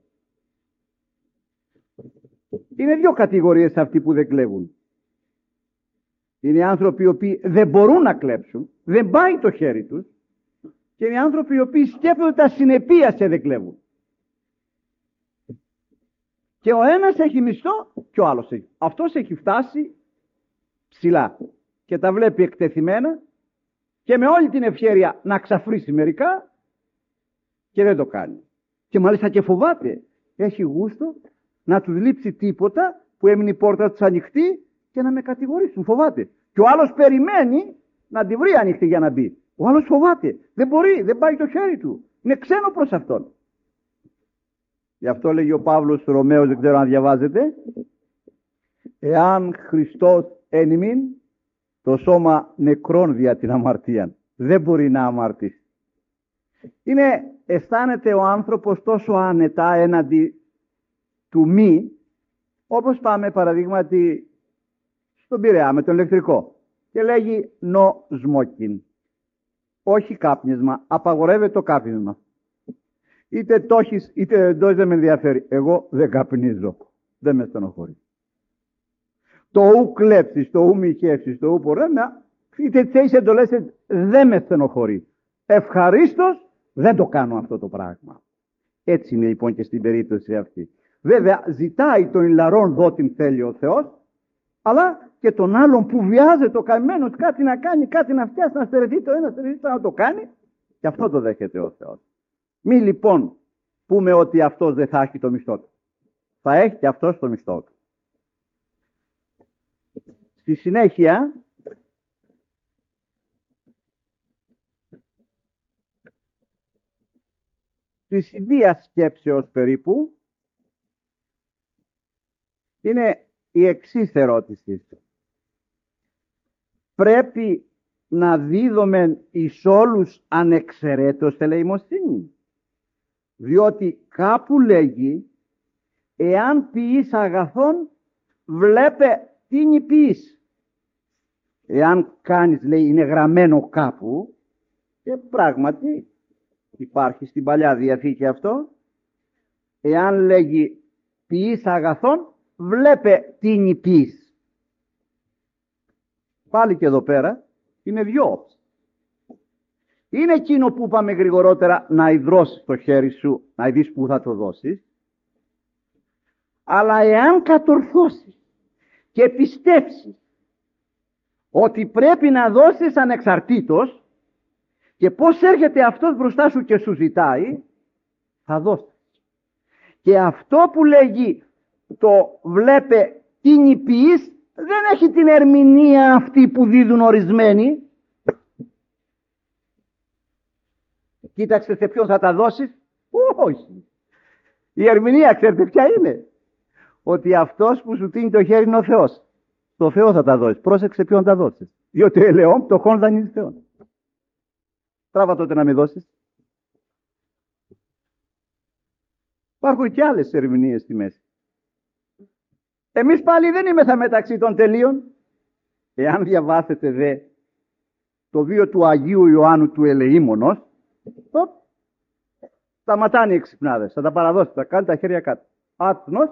Είναι δύο κατηγορίες αυτοί που δεν κλέβουν. Είναι άνθρωποι οι οποίοι δεν μπορούν να κλέψουν, δεν πάει το χέρι τους, και είναι άνθρωποι οι οποίοι σκέφτονται τα συνεπία σε δεν κλέβουν. Και ο ένας έχει μισθό και ο άλλος έχει. Αυτός έχει φτάσει ψηλά και τα βλέπει εκτεθειμένα και με όλη την ευχέρεια να ξαφρίσει μερικά και δεν το κάνει. Και μάλιστα και φοβάται. Έχει γούστο να του λείψει τίποτα που έμεινε η πόρτα του ανοιχτή και να με κατηγορήσουν. Φοβάται. Και ο άλλος περιμένει να τη βρει ανοιχτή για να μπει. Ο άλλος φοβάται. Δεν μπορεί, δεν πάει το χέρι του. Είναι ξένο προς αυτόν. Γι' αυτό λέγει ο Παύλος στους Ρωμαίους, δεν ξέρω αν διαβάζετε, εάν Χριστός εν ημίν, το σώμα νεκρόν δια την αμαρτία. Δεν μπορεί να αμαρτήσει. Είναι, αισθάνεται ο άνθρωπος τόσο άνετα έναντι του μη, όπως πάμε παραδείγματι στον Πειραιά με τον ηλεκτρικό και λέγει no smoking. Όχι κάπνισμα, απαγορεύεται το κάπνισμα. Είτε το έχεις είτε δεν το έχεις, δεν με ενδιαφέρει. Εγώ δεν καπνίζω. Δεν με στενοχωρεί. Το ου κλέψεις, το ου μοιχεύσεις, το ου πορέμια, είτε τις εντολές δεν με στενοχωρεί. Ευχαρίστως δεν το κάνω αυτό το πράγμα. Έτσι είναι λοιπόν και στην περίπτωση αυτή. Βέβαια ζητάει τον ηλαρόν δότην θέλει ο Θεός, αλλά και τον άλλον που βιάζεται ο καημένος κάτι να κάνει, κάτι να φτιάσει, να στερεθεί το ένα, στερεθεί το να το κάνει, και αυτό το δέχεται ο Θεός. Μη λοιπόν πούμε ότι αυτός δεν θα έχει το μισθό του. Θα έχει και αυτός το μισθό του. Στη συνέχεια της ιδίας σκέψεως περίπου είναι η εξής ερώτηση. Πρέπει να δίδομεν εις όλους ανεξαιρέτως ελεημοσύνη? Διότι κάπου λέγει, εάν ποιείς αγαθόν βλέπε τίνι ποιείς. Εάν κάνεις, λέει, είναι γραμμένο κάπου, και πράγματι υπάρχει στην Παλιά Διαθήκη αυτό, εάν λέγει ποιείς αγαθόν βλέπε τίνι ποιείς. Πάλι και εδώ πέρα είναι δυο όψεις. Είναι εκείνο που είπαμε γρηγορότερα, να ιδρώσεις το χέρι σου, να δεις που θα το δώσεις. Αλλά εάν κατορθώσεις και πιστέψεις ότι πρέπει να δώσεις ανεξαρτήτως, και πώς έρχεται αυτός μπροστά σου και σου ζητάει, θα δώσεις. Και αυτό που λέγει το βλέπε τίνι ποιείς δεν έχει την ερμηνεία αυτή που δίδουν ορισμένοι. Κοίταξε σε ποιον θα τα δώσεις. Όχι. Η ερμηνεία ξέρετε ποια είναι? Ότι αυτός που σου τίνει το χέρι είναι ο Θεός. Στο Θεό θα τα δώσεις. Πρόσεξε ποιον τα δώσεις. Διότι ελαιόν πτωχόν δανείζει Θεόν. Τράβα τότε να με δώσεις. Υπάρχουν και άλλες ερμηνείες στη μέση. Εμείς πάλι δεν είμεθα μεταξύ των τελείων. Εάν διαβάσετε δε το βίο του Αγίου Ιωάννου του Ελεήμονος, σταματάνε οι εξυπνάδες, θα τα παραδώσετε, θα κάνουν τα χέρια κάτω. Άτνος,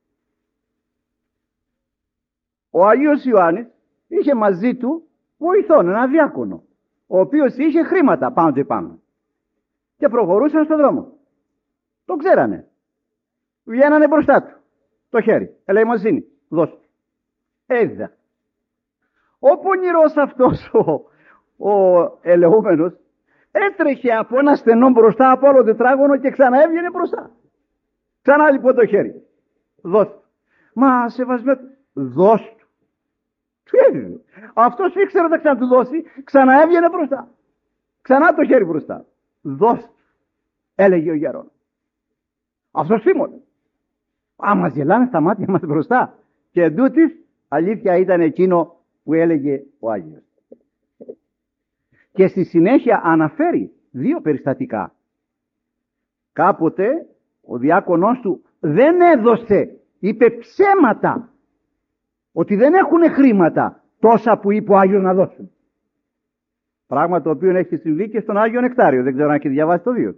ο Αγίος Ιωάννης είχε μαζί του βοηθόν, ένα διάκονο, ο οποίος είχε χρήματα πάνω και πάνω. Και προχωρούσαν στον δρόμο. Το ξέρανε. Βγαίνανε μπροστά του. Το χέρι. Ελεημοσύνη. Δώσε. Έδιδα. Ο πονηρός αυτός ο, ο ελεούμενος έτρεχε από ένα στενό μπροστά από άλλο τετράγωνο και ξανά έβγαινε μπροστά. Ξανά λοιπόν το χέρι. Δώσε. Μα σεβασμένο. Δώσε του. Του έδιδε. Αυτός ήξερε να ξανά του δώσει. Ξανά έβγαινε μπροστά. Ξανά το χέρι μπροστά. Δώσε του. Έλεγε ο γερόν. Αυτός φήμωνε. Άμα γελάνε στα μάτια μας μπροστά. Και εντούτοις αλήθεια ήταν εκείνο που έλεγε ο Άγιος. Και στη συνέχεια αναφέρει δύο περιστατικά. Κάποτε ο διάκονός του δεν έδωσε, είπε ψέματα, ότι δεν έχουν χρήματα τόσα που είπε ο Άγιος να δώσουν. Πράγμα το οποίο έχει συμβεί και στον Άγιο Νεκτάριο. Δεν ξέρω αν έχει διαβάσει το δύο.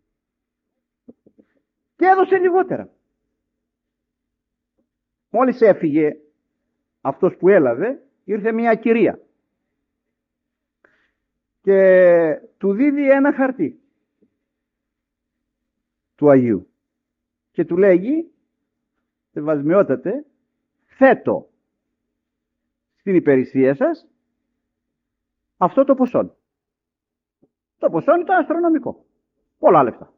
Και έδωσε λιγότερα. Μόλις έφυγε αυτός που έλαβε, ήρθε μια κυρία και του δίδει ένα χαρτί του Αγίου και του λέγει, σεβασμιότατε, θέτω στην υπηρεσία σας αυτό το ποσό. Το ποσό ήταν αστρονομικό. Πολλά λεφτά.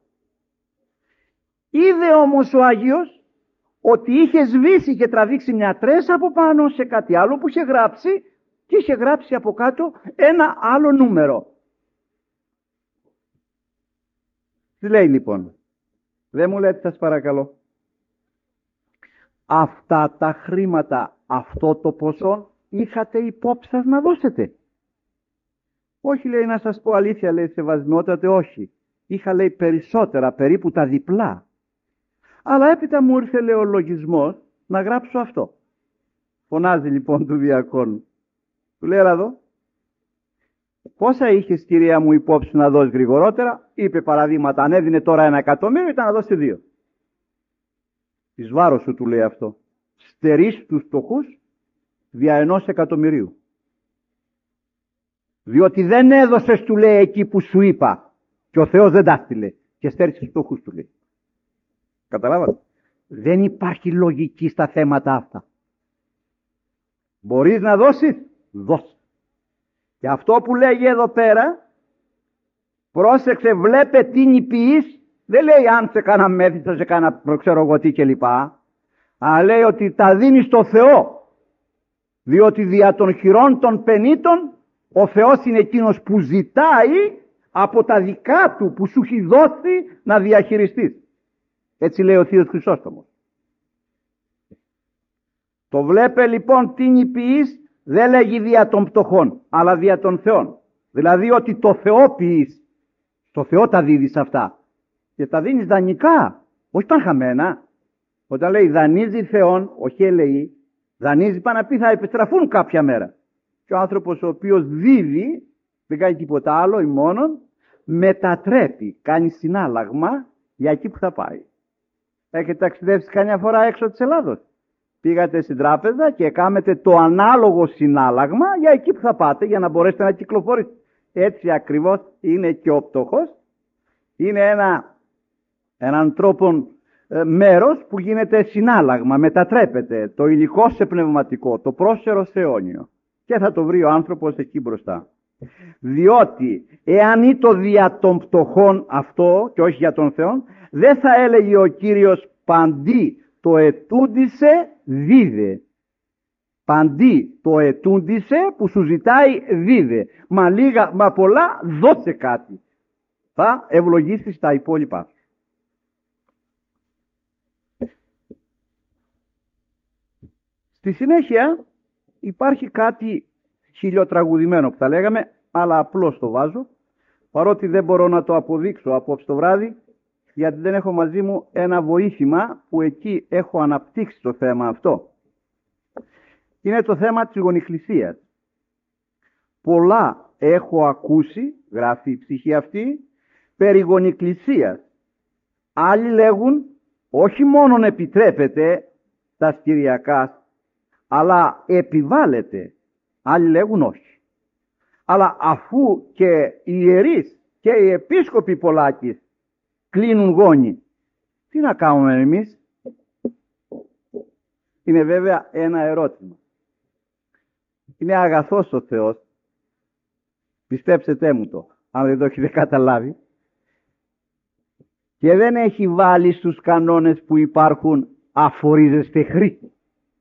Είδε όμως ο Άγιος ότι είχε σβήσει και τραβήξει μια τρέσα από πάνω σε κάτι άλλο που είχε γράψει και είχε γράψει από κάτω ένα άλλο νούμερο. Τι λέει λοιπόν? Δεν μου λέτε σας παρακαλώ. Αυτά τα χρήματα, αυτό το ποσό είχατε υπόψη σας να δώσετε? Όχι, λέει, να σας πω αλήθεια, λέει, σεβασμιότατε, όχι. Είχα, λέει, περισσότερα, περίπου τα διπλά. Αλλά έπειτα μου ήρθε, λέει, ο λογισμός να γράψω αυτό. Φωνάζει λοιπόν του διακόνου. Του λέει, έλα εδώ. Πόσα είχες, κυρία μου, υπόψη να δώσεις γρηγορότερα? Είπε παραδείγματα, αν έδινε τώρα ένα εκατομμύριο ήταν να δώσει δύο. Εις βάρος σου, του λέει αυτό. Στερείς τους φτωχούς δια ενός εκατομμυρίου. Διότι δεν έδωσες, του λέει, εκεί που σου είπα. Και ο Θεός δεν τα έστειλε. Και στέρισες τους φτωχούς, του λέει. Καταλάβατε. Δεν υπάρχει λογική στα θέματα αυτά. Μπορείς να δώσεις, δώσε. Και αυτό που λέγει εδώ πέρα, πρόσεξε, βλέπε τι νηπιείς, δεν λέει αν σε κάνα μέθησα, σε κάνα ξέρω εγώ τι κλπ. Αλλά λέει ότι τα δίνει στο Θεό. Διότι δια των χειρών των πενήτων ο Θεός είναι εκείνος που ζητάει από τα δικά του που σου έχει δώσει να διαχειριστείς. Έτσι λέει ο Θείος Χρυσόστομος. Το βλέπε λοιπόν τι νηπιείς, δεν λέγει δια των πτωχών, αλλά δια των Θεών. Δηλαδή ότι το Θεό ποιείς, στο Θεό τα δίδεις αυτά. Και τα δίνεις δανεικά, όχι παν χαμένα. Όταν λέει δανείζει Θεόν, όχι λέει, δανείζει πάνω να πει θα επιστραφούν κάποια μέρα. Και ο άνθρωπος ο οποίος δίδει, δεν κάνει τίποτα άλλο ή μόνον, μετατρέπει, κάνει συνάλλαγμα για εκεί που θα πάει. Έχετε ταξιδέψει καμιά φορά έξω της Ελλάδος? Πήγατε στην τράπεζα και κάνετε το ανάλογο συνάλλαγμα για εκεί που θα πάτε, για να μπορέσετε να κυκλοφορήσετε. Έτσι ακριβώς είναι και ο πτωχός. Είναι ένα, έναν τρόπο ε, μέρος που γίνεται συνάλλαγμα, μετατρέπεται το υλικό σε πνευματικό, το πρόσερο σε αιώνιο. Και θα το βρει ο άνθρωπος εκεί μπροστά. Διότι εάν ήταν δια των πτωχών αυτό και όχι για τον Θεό, δεν θα έλεγε ο Κύριος παντί το ετούντισε δίδε. Παντί το ετούντισε που σου ζητάει δίδε. Μα λίγα, μα πολλά δώσε κάτι. Θα ευλογήσεις τα υπόλοιπα. Στη συνέχεια υπάρχει κάτι χιλιοτραγουδημένο που θα λέγαμε, αλλά απλώς το βάζω, παρότι δεν μπορώ να το αποδείξω απόψε το βράδυ, γιατί δεν έχω μαζί μου ένα βοήθημα που εκεί έχω αναπτύξει το θέμα αυτό. Είναι το θέμα της γονικλησίας. Πολλά έχω ακούσει, γράφει η ψυχή αυτή, περί γονικλησίας. Άλλοι λέγουν όχι μόνον επιτρέπεται τα Κυριακά, αλλά επιβάλλεται. Άλλοι λέγουν όχι. Αλλά αφού και οι ιερείς και οι επίσκοποι Πολάκης κλείνουν γόνοι, τι να κάνουμε εμείς? Είναι βέβαια ένα ερώτημα. Είναι αγαθός ο Θεός. Πιστέψτε μου το, αν δεν το έχετε καταλάβει. Και δεν έχει βάλει στους κανόνες που υπάρχουν αφορίζεστε χρήση.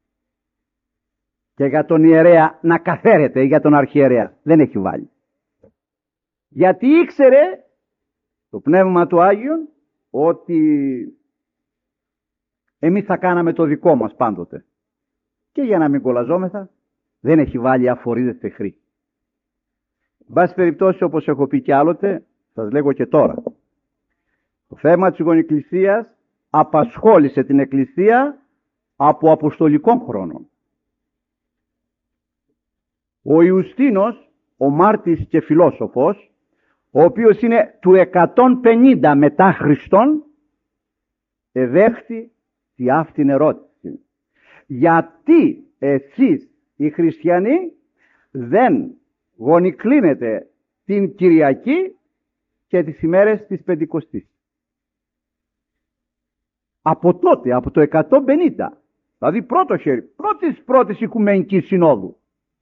Και για τον ιερέα να καθαίρεται, για τον αρχιερέα. Δεν έχει βάλει. Γιατί ήξερε το Πνεύμα του Άγιον ότι εμείς θα κάναμε το δικό μας πάντοτε. Και για να μην κολαζόμεθα, δεν έχει βάλει αφορίζεστε χρή. Εν πάση περιπτώσει, όπως έχω πει κι άλλοτε, σας λέγω και τώρα. Το θέμα της γονικλησίας απασχόλησε την Εκκλησία από αποστολικών χρόνων. Ο Ιουστίνος, ο μάρτης και φιλόσοφος, ο οποίος είναι του εκατόν πενήντα μετά Χριστόν, εδέχθη τη αυτήν ερώτηση. Γιατί εσείς οι χριστιανοί δεν γονικλίνετε την Κυριακή και τις ημέρες της Πεντηκοστής? Από τότε, από το εκατόν πενήντα, δηλαδή πρώτο χέρι, πρώτης πρώτης Οικουμενικής Συνόδου,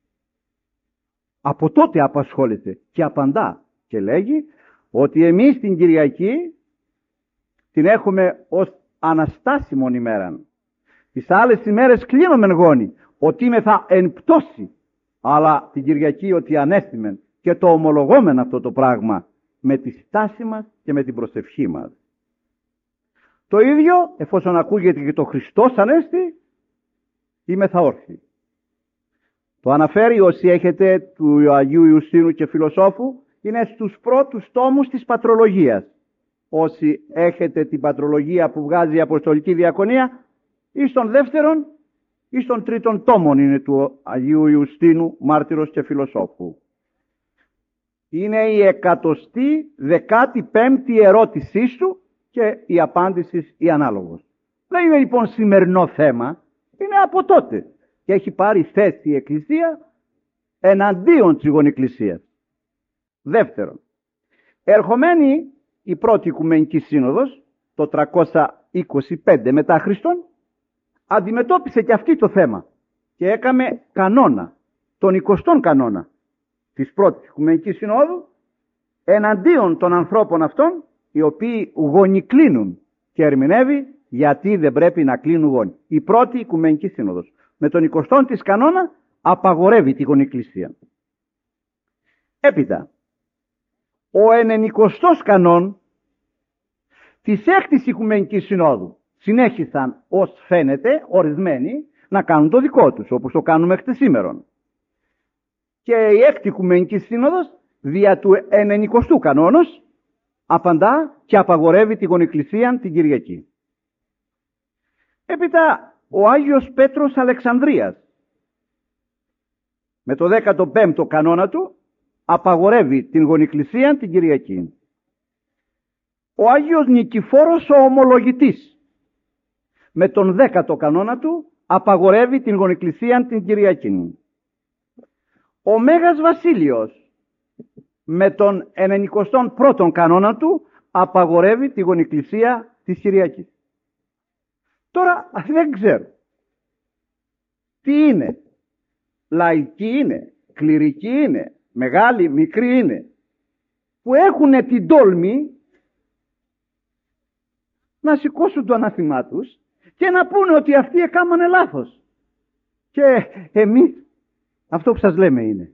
από τότε απασχόλεται και απαντά και λέγει ότι εμείς την Κυριακή την έχουμε ως αναστάσιμον ημέραν. Τις άλλες ημέρες κλείνομεν γόνοι, ότι είμεθα εν πτώση, αλλά την Κυριακή ότι ανέστημεν, και το ομολογόμεν αυτό το πράγμα με τη στάση μας και με την προσευχή μας. Το ίδιο, εφόσον ακούγεται και το Χριστός Ανέστη, είμεθα όρθιοι. Το αναφέρει όσοι έχετε του Αγίου Ιουστίνου και Φιλοσόφου, είναι στους πρώτους τόμους της πατρολογίας. Όσοι έχετε την πατρολογία που βγάζει η Αποστολική Διακονία, ή στον δεύτερον ή στον τρίτον τόμον είναι του Αγίου Ιουστίνου, μάρτυρος και φιλοσόφου. Είναι η εκατοστή δεκάτη πέμπτη ερώτησή του και η απάντηση η ανάλογος. Δεν είναι λοιπόν σημερινό θέμα, είναι από τότε. Και έχει πάρει θέση η Εκκλησία εναντίον της γονικλησίας. Δεύτερον, ερχομένη η πρώτη Οικουμενική Σύνοδος, το τριακόσια είκοσι πέντε μετά Χριστόν, αντιμετώπισε και αυτή το θέμα και έκαμε κανόνα, τον εικοστόν κανόνα της πρώτης Οικουμενικής Συνόδου, εναντίον των ανθρώπων αυτών, οι οποίοι γονι κλείνουν, και ερμηνεύει γιατί δεν πρέπει να κλείνουν γόνοι. Η πρώτη Οικουμενική Σύνοδος με τον εικοστόν της κανόνα απαγορεύει τη γονικλησία. Έπειτα, ο ενενηκοστός κανόν της έκτης Οικουμενικής Συνόδου συνέχισαν, ως φαίνεται, ορισμένοι να κάνουν το δικό τους, όπως το κάνουμε μέχρι σήμερον. Και η έκτη Οικουμενική Σύνοδος, δια του ενενηκοστού κανόνος, απαντά και απαγορεύει τη γονικλησία την Κυριακή. Έπειτα, ο Άγιος Πέτρος Αλεξανδρίας, με το δέκατο πέμπτο κανόνα του, απαγορεύει την γονικλησία την Κυριακή. Ο Άγιος Νικηφόρος ο Ομολογητής, με τον δέκατο κανόνα του, απαγορεύει την γονικλησία την Κυριακή. Ο Μέγας Βασίλειος, με τον ενενηκοστό πρώτο κανόνα του, απαγορεύει τη γονικλησία της Κυριακής. Τώρα δεν ξέρω τι είναι, λαϊκή είναι, κληρική είναι, μεγάλη, μικρή είναι, που έχουν την τόλμη να σηκώσουν το ανάθημά τους και να πούνε ότι αυτοί έκαναν λάθος. Και εμείς αυτό που σας λέμε είναι,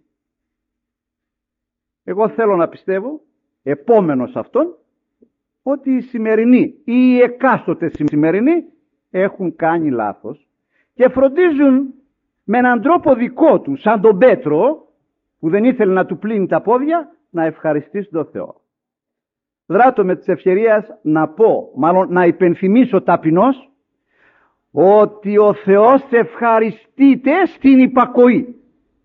εγώ θέλω να πιστεύω, επόμενος αυτόν, ότι οι σημερινοί ή οι εκάστοτε σημερινοί έχουν κάνει λάθος και φροντίζουν με έναν τρόπο δικό του, σαν τον Πέτρο που δεν ήθελε να του πλύνει τα πόδια, να ευχαριστήσει τον Θεό. Δράτω με της ευκαιρίας να πω, μάλλον να υπενθυμίσω ταπεινώς, ότι ο Θεός ευχαριστείται στην υπακοή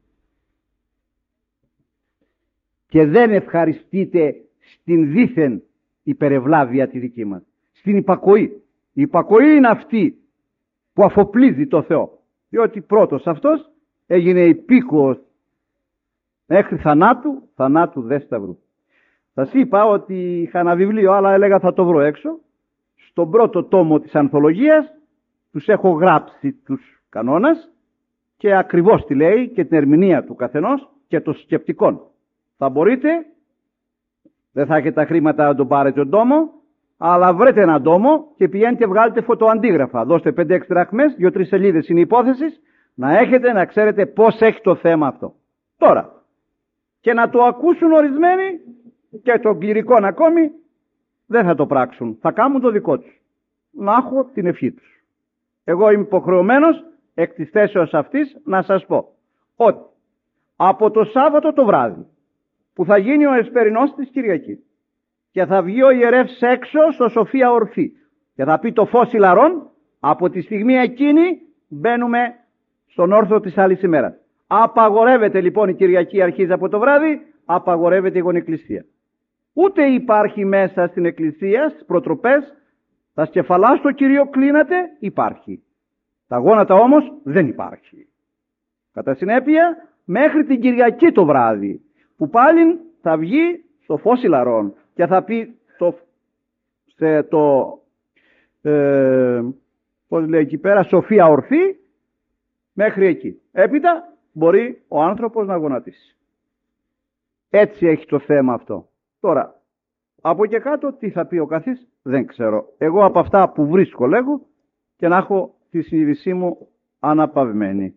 και δεν ευχαριστείται στην δίθεν υπερευλάβεια τη δική μας. Στην υπακοή. Η υπακοή είναι αυτή που αφοπλίζει το Θεό, διότι πρώτος αυτός έγινε υπήκοος μέχρι θανάτου, θανάτου δε σταυρού. Σας είπα ότι είχα ένα βιβλίο, αλλά έλεγα θα το βρω έξω. Στον πρώτο τόμο της ανθολογίας τους έχω γράψει τους κανόνες και ακριβώς τι λέει και την ερμηνεία του καθενός και των σκεπτικών. Θα μπορείτε, δεν θα έχετε τα χρήματα να τον πάρετε τον τόμο, αλλά βρείτε έναν τόμο και πηγαίνετε βγάλετε φωτοαντίγραφα. Δώστε πέντε έξι δραχμές, δύο-τρεις σελίδες είναι η υπόθεση, να έχετε να ξέρετε πώς έχει το θέμα αυτό. Τώρα, και να το ακούσουν ορισμένοι και των κληρικών ακόμη, δεν θα το πράξουν. Θα κάνουν το δικό τους. Να έχω την ευχή τους. Εγώ είμαι υποχρεωμένος εκ της θέσεως αυτής να σας πω ότι από το Σάββατο το βράδυ που θα γίνει ο εσπερινός της Κυριακής και θα βγει ο ιερεύς έξω στο Σοφία Ορφή και θα πει το φως ηλαρών, από τη στιγμή εκείνη μπαίνουμε στον όρθο της άλλης ημέρας. Απαγορεύεται λοιπόν η Κυριακή, αρχίζει από το βράδυ, απαγορεύεται η γονικλησία. Ούτε υπάρχει μέσα στην εκκλησία, στις προτροπές, τα σκεφαλά στο Κυρίο κλείνατε, υπάρχει. Τα γόνατα όμως δεν υπάρχει. Κατά συνέπεια, μέχρι την Κυριακή το βράδυ, που πάλι θα βγει στο φως ηλαρών και θα πει το, σε το ε, πώς λέει εκεί πέρα, Σοφία Ορφή, μέχρι εκεί. Έπειτα μπορεί ο άνθρωπος να γονατίσει. Έτσι έχει το θέμα αυτό. Τώρα, από και κάτω τι θα πει ο καθής δεν ξέρω. Εγώ από αυτά που βρίσκω λέγω και να έχω τη συνείδησή μου αναπαυμένη.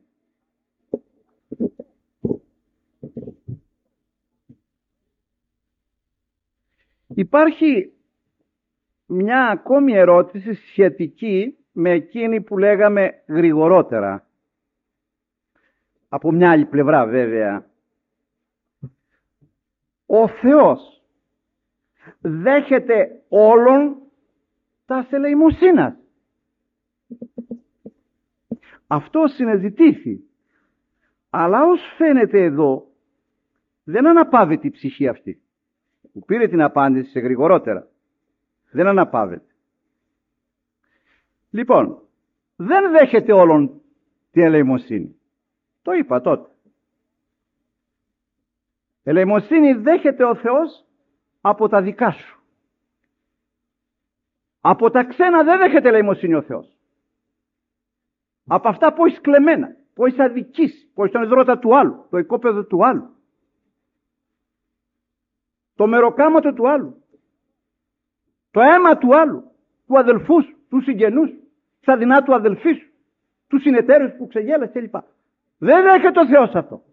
Υπάρχει μια ακόμη ερώτηση σχετική με εκείνη που λέγαμε γρηγορότερα. Από μια άλλη πλευρά βέβαια. Ο Θεός δέχεται όλων τα ελεημοσύνας. Αυτό συνεζητήθη. Αλλά ως φαίνεται εδώ δεν αναπαύεται η ψυχή αυτή. Που πήρε την απάντηση σε γρηγορότερα. Δεν αναπαύεται. Λοιπόν, δεν δέχεται όλων την ελεημοσύνη. Το είπα τότε. Ελεημοσύνη δέχεται ο Θεός από τα δικά σου. Από τα ξένα δεν δέχεται ελεημοσύνη ο Θεός. Από αυτά που έχεις κλεμμένα, που έχεις αδικήσει, που έχεις τον υδρότα του άλλου, το οικόπεδο του άλλου, το μεροκάματο του άλλου, το αίμα του άλλου, του αδελφού σου, του συγγενούς, της αδυνάτου αδελφής σου, του συνεταίρους που ξεγέλασε κλπ. Δεν δέχεται ο Θεός αυτό.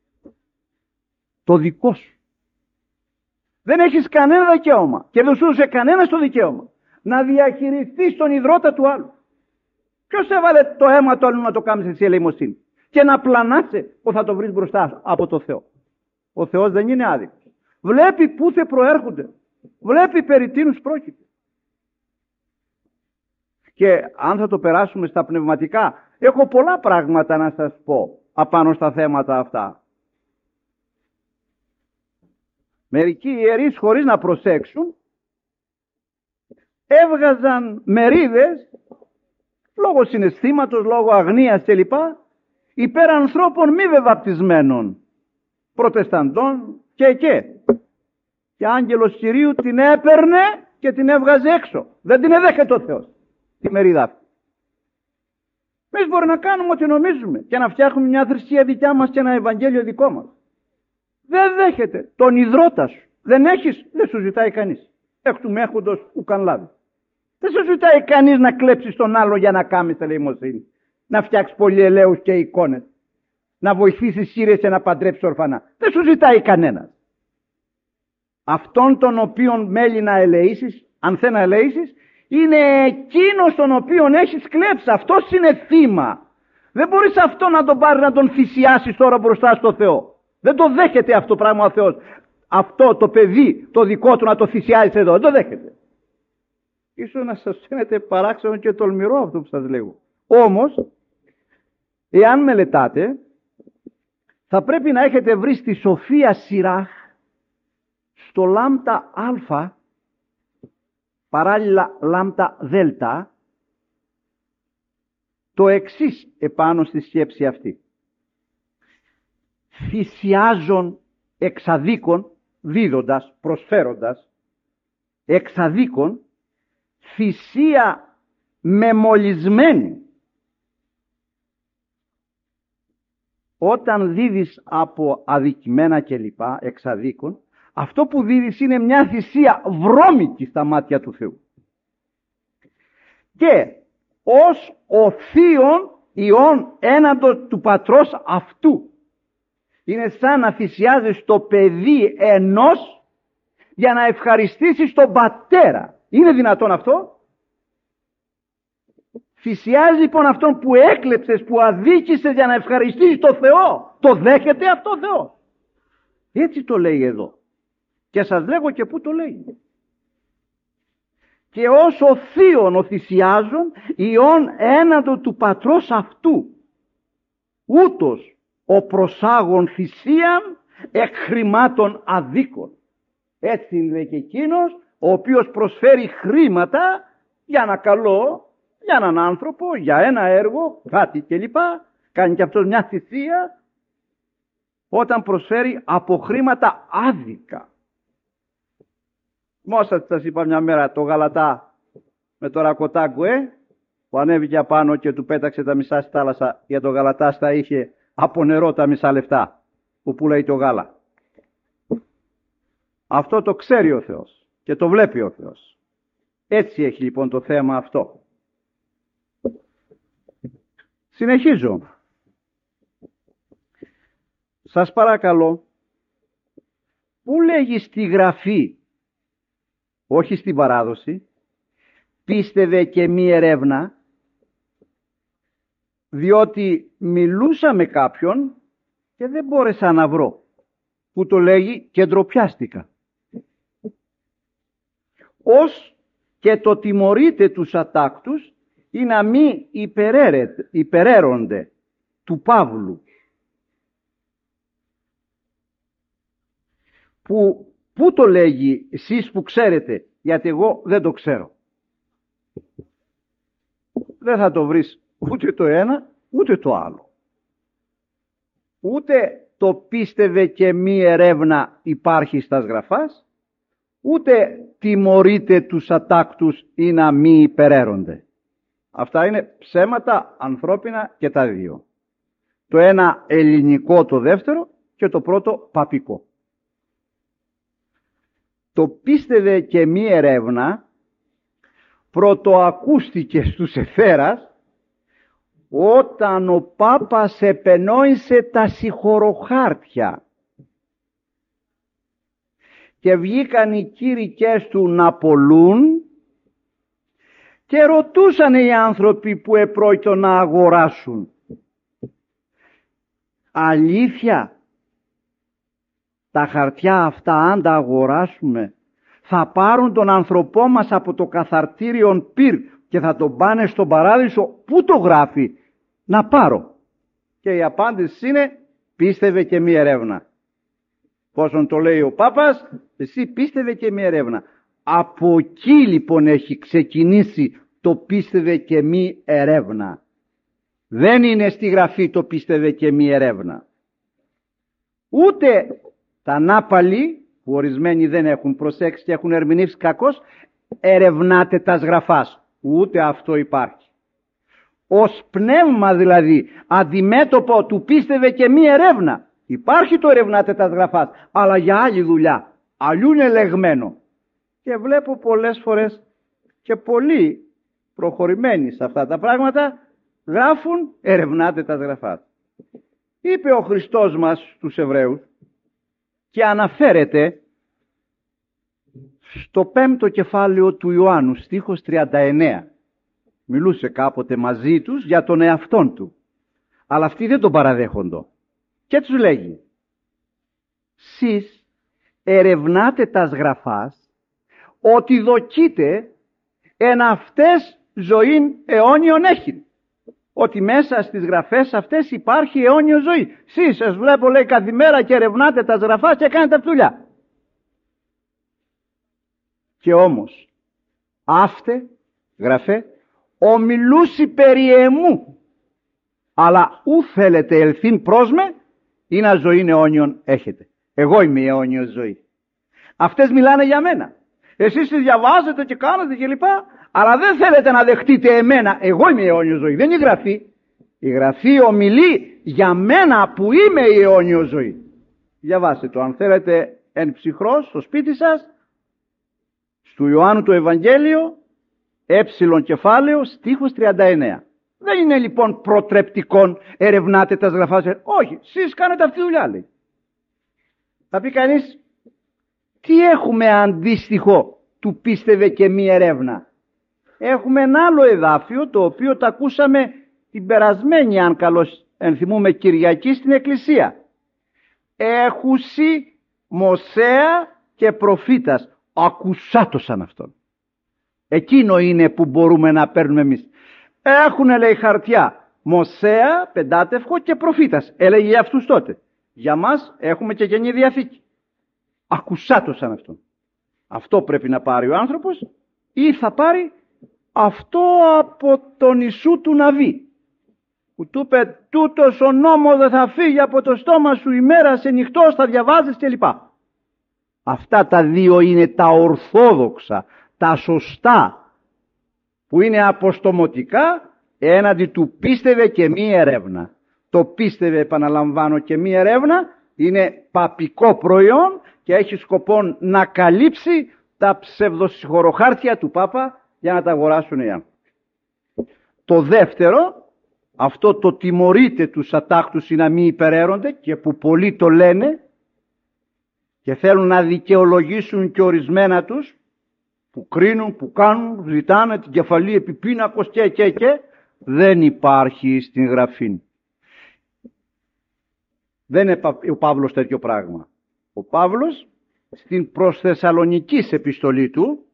Το δικό σου. Δεν έχεις κανένα δικαίωμα και δεν σου έδωσε κανένα το δικαίωμα να διαχειριστείς τον υδρότα του άλλου. Ποιος έβαλε το αίμα του άλλου να το κάνεις εσύ ελεημοσύνη και να πλανάσαι που θα το βρεις μπροστά από το Θεό? Ο Θεός δεν είναι άδικος. Βλέπει πού θε προέρχονται. Βλέπει περί τίνους πρόκειται. Και αν θα το περάσουμε στα πνευματικά, έχω πολλά πράγματα να σας πω απάνω στα θέματα αυτά. Μερικοί ιερείς, χωρίς να προσέξουν, έβγαζαν μερίδες λόγω συναισθήματος, λόγω αγνίας κλπ. Υπέρ ανθρώπων μη βεβαπτισμένων, προτεσταντών και και. Και άγγελος Κυρίου την έπαιρνε και την έβγαζε έξω. Δεν την εδέχεται ο Θεός τη μερίδα αυτή. Εμείς μπορεί να κάνουμε ό,τι νομίζουμε και να φτιάχνουμε μια θρησκεία δικιά μας και ένα Ευαγγέλιο δικό μας. Δεν δέχεται τον υδρότα σου. Δεν έχεις, δεν σου ζητάει κανείς. Εκ του μέχοντος ουκαν λάβει. Δεν σου ζητάει κανείς να κλέψεις τον άλλο για να κάνεις ελεημοσύνη. Να φτιάξεις πολυελαίους και εικόνες. Να βοηθήσεις σύρες και να παντρέψεις ορφανά. Δεν σου ζητάει κανένας. Αυτόν τον οποίον μέλει να ελεήσεις, αν θέλει να ελεήσεις, είναι εκείνος τον οποίον έχεις κλέψει. Αυτός είναι θύμα. Δεν μπορείς αυτό να τον πάρει να τον θυσιάσεις τώρα μπροστά στο Θεό. Δεν το δέχεται αυτό πράγμα ο Θεός. Αυτό το παιδί το δικό του να το θυσιάζεις εδώ. Δεν το δέχεται. Ίσως να σας φαίνεται παράξενο και τολμηρό αυτό που σας λέγω. Όμως, εάν μελετάτε, θα πρέπει να έχετε βρει στη Σοφία Σιράχ, στο λάμτα α, παράλληλα λάμτα δέλτα, το εξής επάνω στη σκέψη αυτή. Θυσιάζων εξαδίκων, δίδοντας, προσφέροντας, εξαδίκων, θυσία μεμολισμένη. Όταν δίδεις από αδικημένα κλπ, εξαδίκων, αυτό που δίδεις είναι μια θυσία βρώμικη στα μάτια του Θεού. Και ως ο θείον ιών έναντο του πατρός αυτού. Είναι σαν να θυσιάζεις το παιδί ενός για να ευχαριστήσεις τον πατέρα. Είναι δυνατόν αυτό? Θυσιάζει λοιπόν αυτόν που έκλεψες, που αδίκησες για να ευχαριστήσεις τον Θεό. Το δέχεται αυτό ο Θεός? Έτσι το λέει εδώ. Και σας λέγω και πού το λέει. Και όσο θείον ο θυσιάζων ιών έναντο του πατρός αυτού, ούτως ο προσάγων θυσίαν εκ χρημάτων αδίκων. Έτσι είναι και εκείνος ο οποίος προσφέρει χρήματα για ένα καλό, για έναν άνθρωπο, για ένα έργο, κάτι κλπ. Κάνει και αυτός μια θυσία όταν προσφέρει από χρήματα άδικα. Μόσα σας είπα μια μέρα το Γαλατά με το Ρακοτάγκο, ε, που ανέβηκε απάνω και του πέταξε τα μισά στη θάλασσα, για το Γαλατά στα είχε από νερό τα μισά λεφτά που πουλάει το γάλα. Αυτό το ξέρει ο Θεός και το βλέπει ο Θεός. Έτσι έχει λοιπόν το θέμα αυτό. Συνεχίζω. Σας παρακαλώ, πού λέγει στη Γραφή, όχι στην παράδοση, πίστευε και μη ερεύνα, διότι μιλούσα με κάποιον και δεν μπόρεσα να βρω, που το λέγει και ντροπιάστηκα. Ως και το τιμωρείτε τους ατάκτους ή να μη υπεραίρονται του Παύλου. Που, πού το λέγει εσείς που ξέρετε, γιατί εγώ δεν το ξέρω. Δεν θα το βρεις ούτε το ένα ούτε το άλλο. Ούτε το πίστευε και μη ερεύνα υπάρχει στας γραφάς, ούτε τιμωρείται τους ατάκτους ή να μη υπεραίρονται. Αυτά είναι ψέματα ανθρώπινα και τα δύο. Το ένα ελληνικό, το δεύτερο, και το πρώτο παπικό. Το πίστευε και μη ερεύνα πρωτοακούστηκε στους Εφέρας όταν ο Πάπας επενόησε τα συγχωροχάρτια και βγήκαν οι κήρυκες του να πωλούν και ρωτούσαν οι άνθρωποι που επρόκειτο να αγοράσουν, αλήθεια τα χαρτιά αυτά αν τα αγοράσουμε θα πάρουν τον άνθρωπό μας από το καθαρτήριον πυρ και θα τον πάνε στον παράδεισο? Πού το γράφει? Να πάρω. Και η απάντηση είναι πίστευε και μη ερεύνα. Πόσον το λέει ο Πάπας, εσύ πίστευε και μη ερεύνα. Από εκεί λοιπόν έχει ξεκινήσει το πίστευε και μη ερεύνα. Δεν είναι στη Γραφή το πίστευε και μη ερεύνα. Ούτε τα νάπαλοι, που ορισμένοι δεν έχουν προσέξει και έχουν ερμηνεύσει κακώς, ερευνάτε τας γραφάς. Ούτε αυτό υπάρχει. Ως πνεύμα δηλαδή αντιμέτωπο του πίστευε και μη ερεύνα. Υπάρχει το ερευνάτε τας γραφάς, αλλά για άλλη δουλειά. Αλλού είναι λεγμένο. Και βλέπω πολλές φορές και πολλοί προχωρημένοι σε αυτά τα πράγματα γράφουν ερευνάτε τας γραφάς. Είπε ο Χριστός μας στους Εβραίους και αναφέρεται στο πέμπτο κεφάλαιο του Ιωάννου, στίχος τριάντα εννέα. Μιλούσε κάποτε μαζί τους για τον εαυτόν του, αλλά αυτοί δεν τον παραδέχοντο. Και τους λέγει, σεις ερευνάτε τας γραφάς ότι δοκείτε εν αυτές ζωήν αιώνιον έχει. Ότι μέσα στις γραφές αυτές υπάρχει αιώνιο ζωή. Σεις σας βλέπω λέει κάθε μέρα και ερευνάτε τας γραφάς και κάνετε αυτή δουλειά. Και όμως αύτε γραφέ ομιλούσι περί εμού, αλλά ου θέλετε ελθύν προς με ή να ζωήν αιώνιον έχετε. Εγώ είμαι η αιώνιος ζωή. Αυτές μιλάνε για μένα. Εσείς τις διαβάζετε και κάνετε και λοιπά, αλλά δεν θέλετε να δεχτείτε εμένα. Εγώ είμαι η αιώνιος ζωή. Δεν είναι η Γραφή. Η Γραφή ομιλεί για μένα που είμαι η αιώνιος ζωή. Διαβάστε το αν θέλετε εν ψυχρός στο σπίτι σας, του Ιωάννου το Ευαγγέλιο, έψιλον κεφάλαιο, στίχος τριάντα εννέα. Δεν είναι λοιπόν προτρεπτικόν ερευνάτε τας γραφάς. Όχι, εσείς κάνετε αυτή τη δουλειά λέει. Θα πει κανείς, τι έχουμε αντίστοιχο του πίστευε και μη ερεύνα? Έχουμε ένα άλλο εδάφιο το οποίο το ακούσαμε την περασμένη, αν καλώς ενθυμούμε, Κυριακή στην Εκκλησία. Έχουσι Μωσέα και προφήτας. Ακουσάτωσαν αυτόν. Εκείνο είναι που μπορούμε να παίρνουμε εμείς. Έχουνε λέει χαρτιά Μωσέα, Πεντάτευχο και προφήτας. Έλεγε για αυτούς τότε. Για μας έχουμε και Καινή Διαθήκη. Ακουσάτωσαν αυτόν. Αυτό πρέπει να πάρει ο άνθρωπος, ή θα πάρει αυτό από τον Ιησού του Ναβί, που του είπε τούτος ο νόμος δεν θα φύγει από το στόμα σου ημέρα σε νυχτός, θα διαβάζεις κλπ. Αυτά τα δύο είναι τα ορθόδοξα, τα σωστά, που είναι αποστομωτικά έναντι του πίστευε και μη ερεύνα. Το πίστευε, επαναλαμβάνω, και μη ερεύνα είναι παπικό προϊόν και έχει σκοπό να καλύψει τα ψευδοσυγχωροχάρτια του Πάπα για να τα αγοράσουν οι άνθρωποι. Το δεύτερο, αυτό το τιμωρείται τους ατάκτους ή να μην υπεραίρονται, και που πολλοί το λένε και θέλουν να δικαιολογήσουν και ορισμένα τους που κρίνουν, που κάνουν, που ζητάνε την κεφαλή επιπίνακος και και και, δεν υπάρχει στην Γραφή. Δεν είναι ο Παύλος τέτοιο πράγμα. Ο Παύλος στην προς Θεσσαλονικής επιστολή του,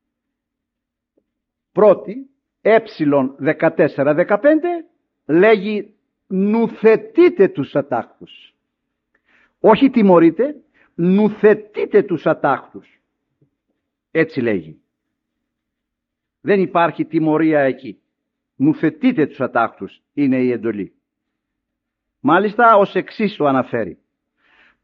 πρώτη, έψιλον δεκατέσσερα δεκαπέντε, λέγει νουθετείτε τους ατάκτους. Όχι τιμωρείτε, νουθετείτε τους ατάκτους. Έτσι λέγει. Δεν υπάρχει τιμωρία εκεί. Νουθετείτε τους ατάκτους είναι η εντολή. Μάλιστα ως εξής το αναφέρει.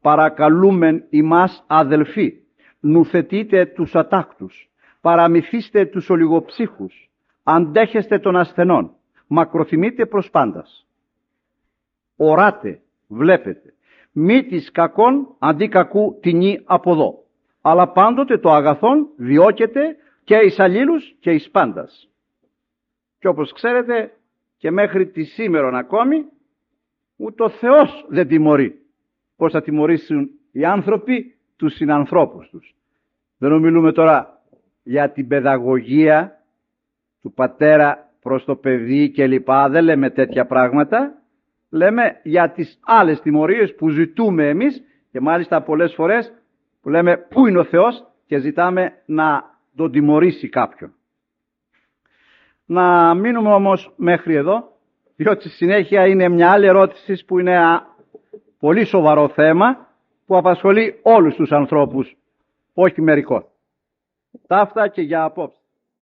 παρακαλούμεν ημάς αδελφοί, νουθετείτε τους ατάκτους, παραμυθίστε τους ολιγοψύχους, αντέχεστε των ασθενών, μακροθυμείτε προς πάντας. Οράτε, βλέπετε, μη της κακών αντί κακού τινή από εδώ, αλλά πάντοτε το αγαθόν διώκεται και εις αλλήλους και εις πάντας. Και όπως ξέρετε και μέχρι τη σήμερον ακόμη, ούτε ο Θεός δεν τιμωρεί. Πώς θα τιμωρήσουν οι άνθρωποι τους συνανθρώπους τους? Δεν ομιλούμε τώρα για την παιδαγωγία του πατέρα προς το παιδί και λοιπά, δεν λέμε τέτοια πράγματα. Λέμε για τις άλλες τιμωρίες που ζητούμε εμείς, και μάλιστα πολλές φορές που λέμε πού είναι ο Θεός και ζητάμε να τον τιμωρήσει κάποιον. Να μείνουμε όμως μέχρι εδώ, διότι στη συνέχεια είναι μια άλλη ερώτηση που είναι ένα πολύ σοβαρό θέμα που απασχολεί όλους τους ανθρώπους, όχι μερικώς. Ταύτα και για απόψε.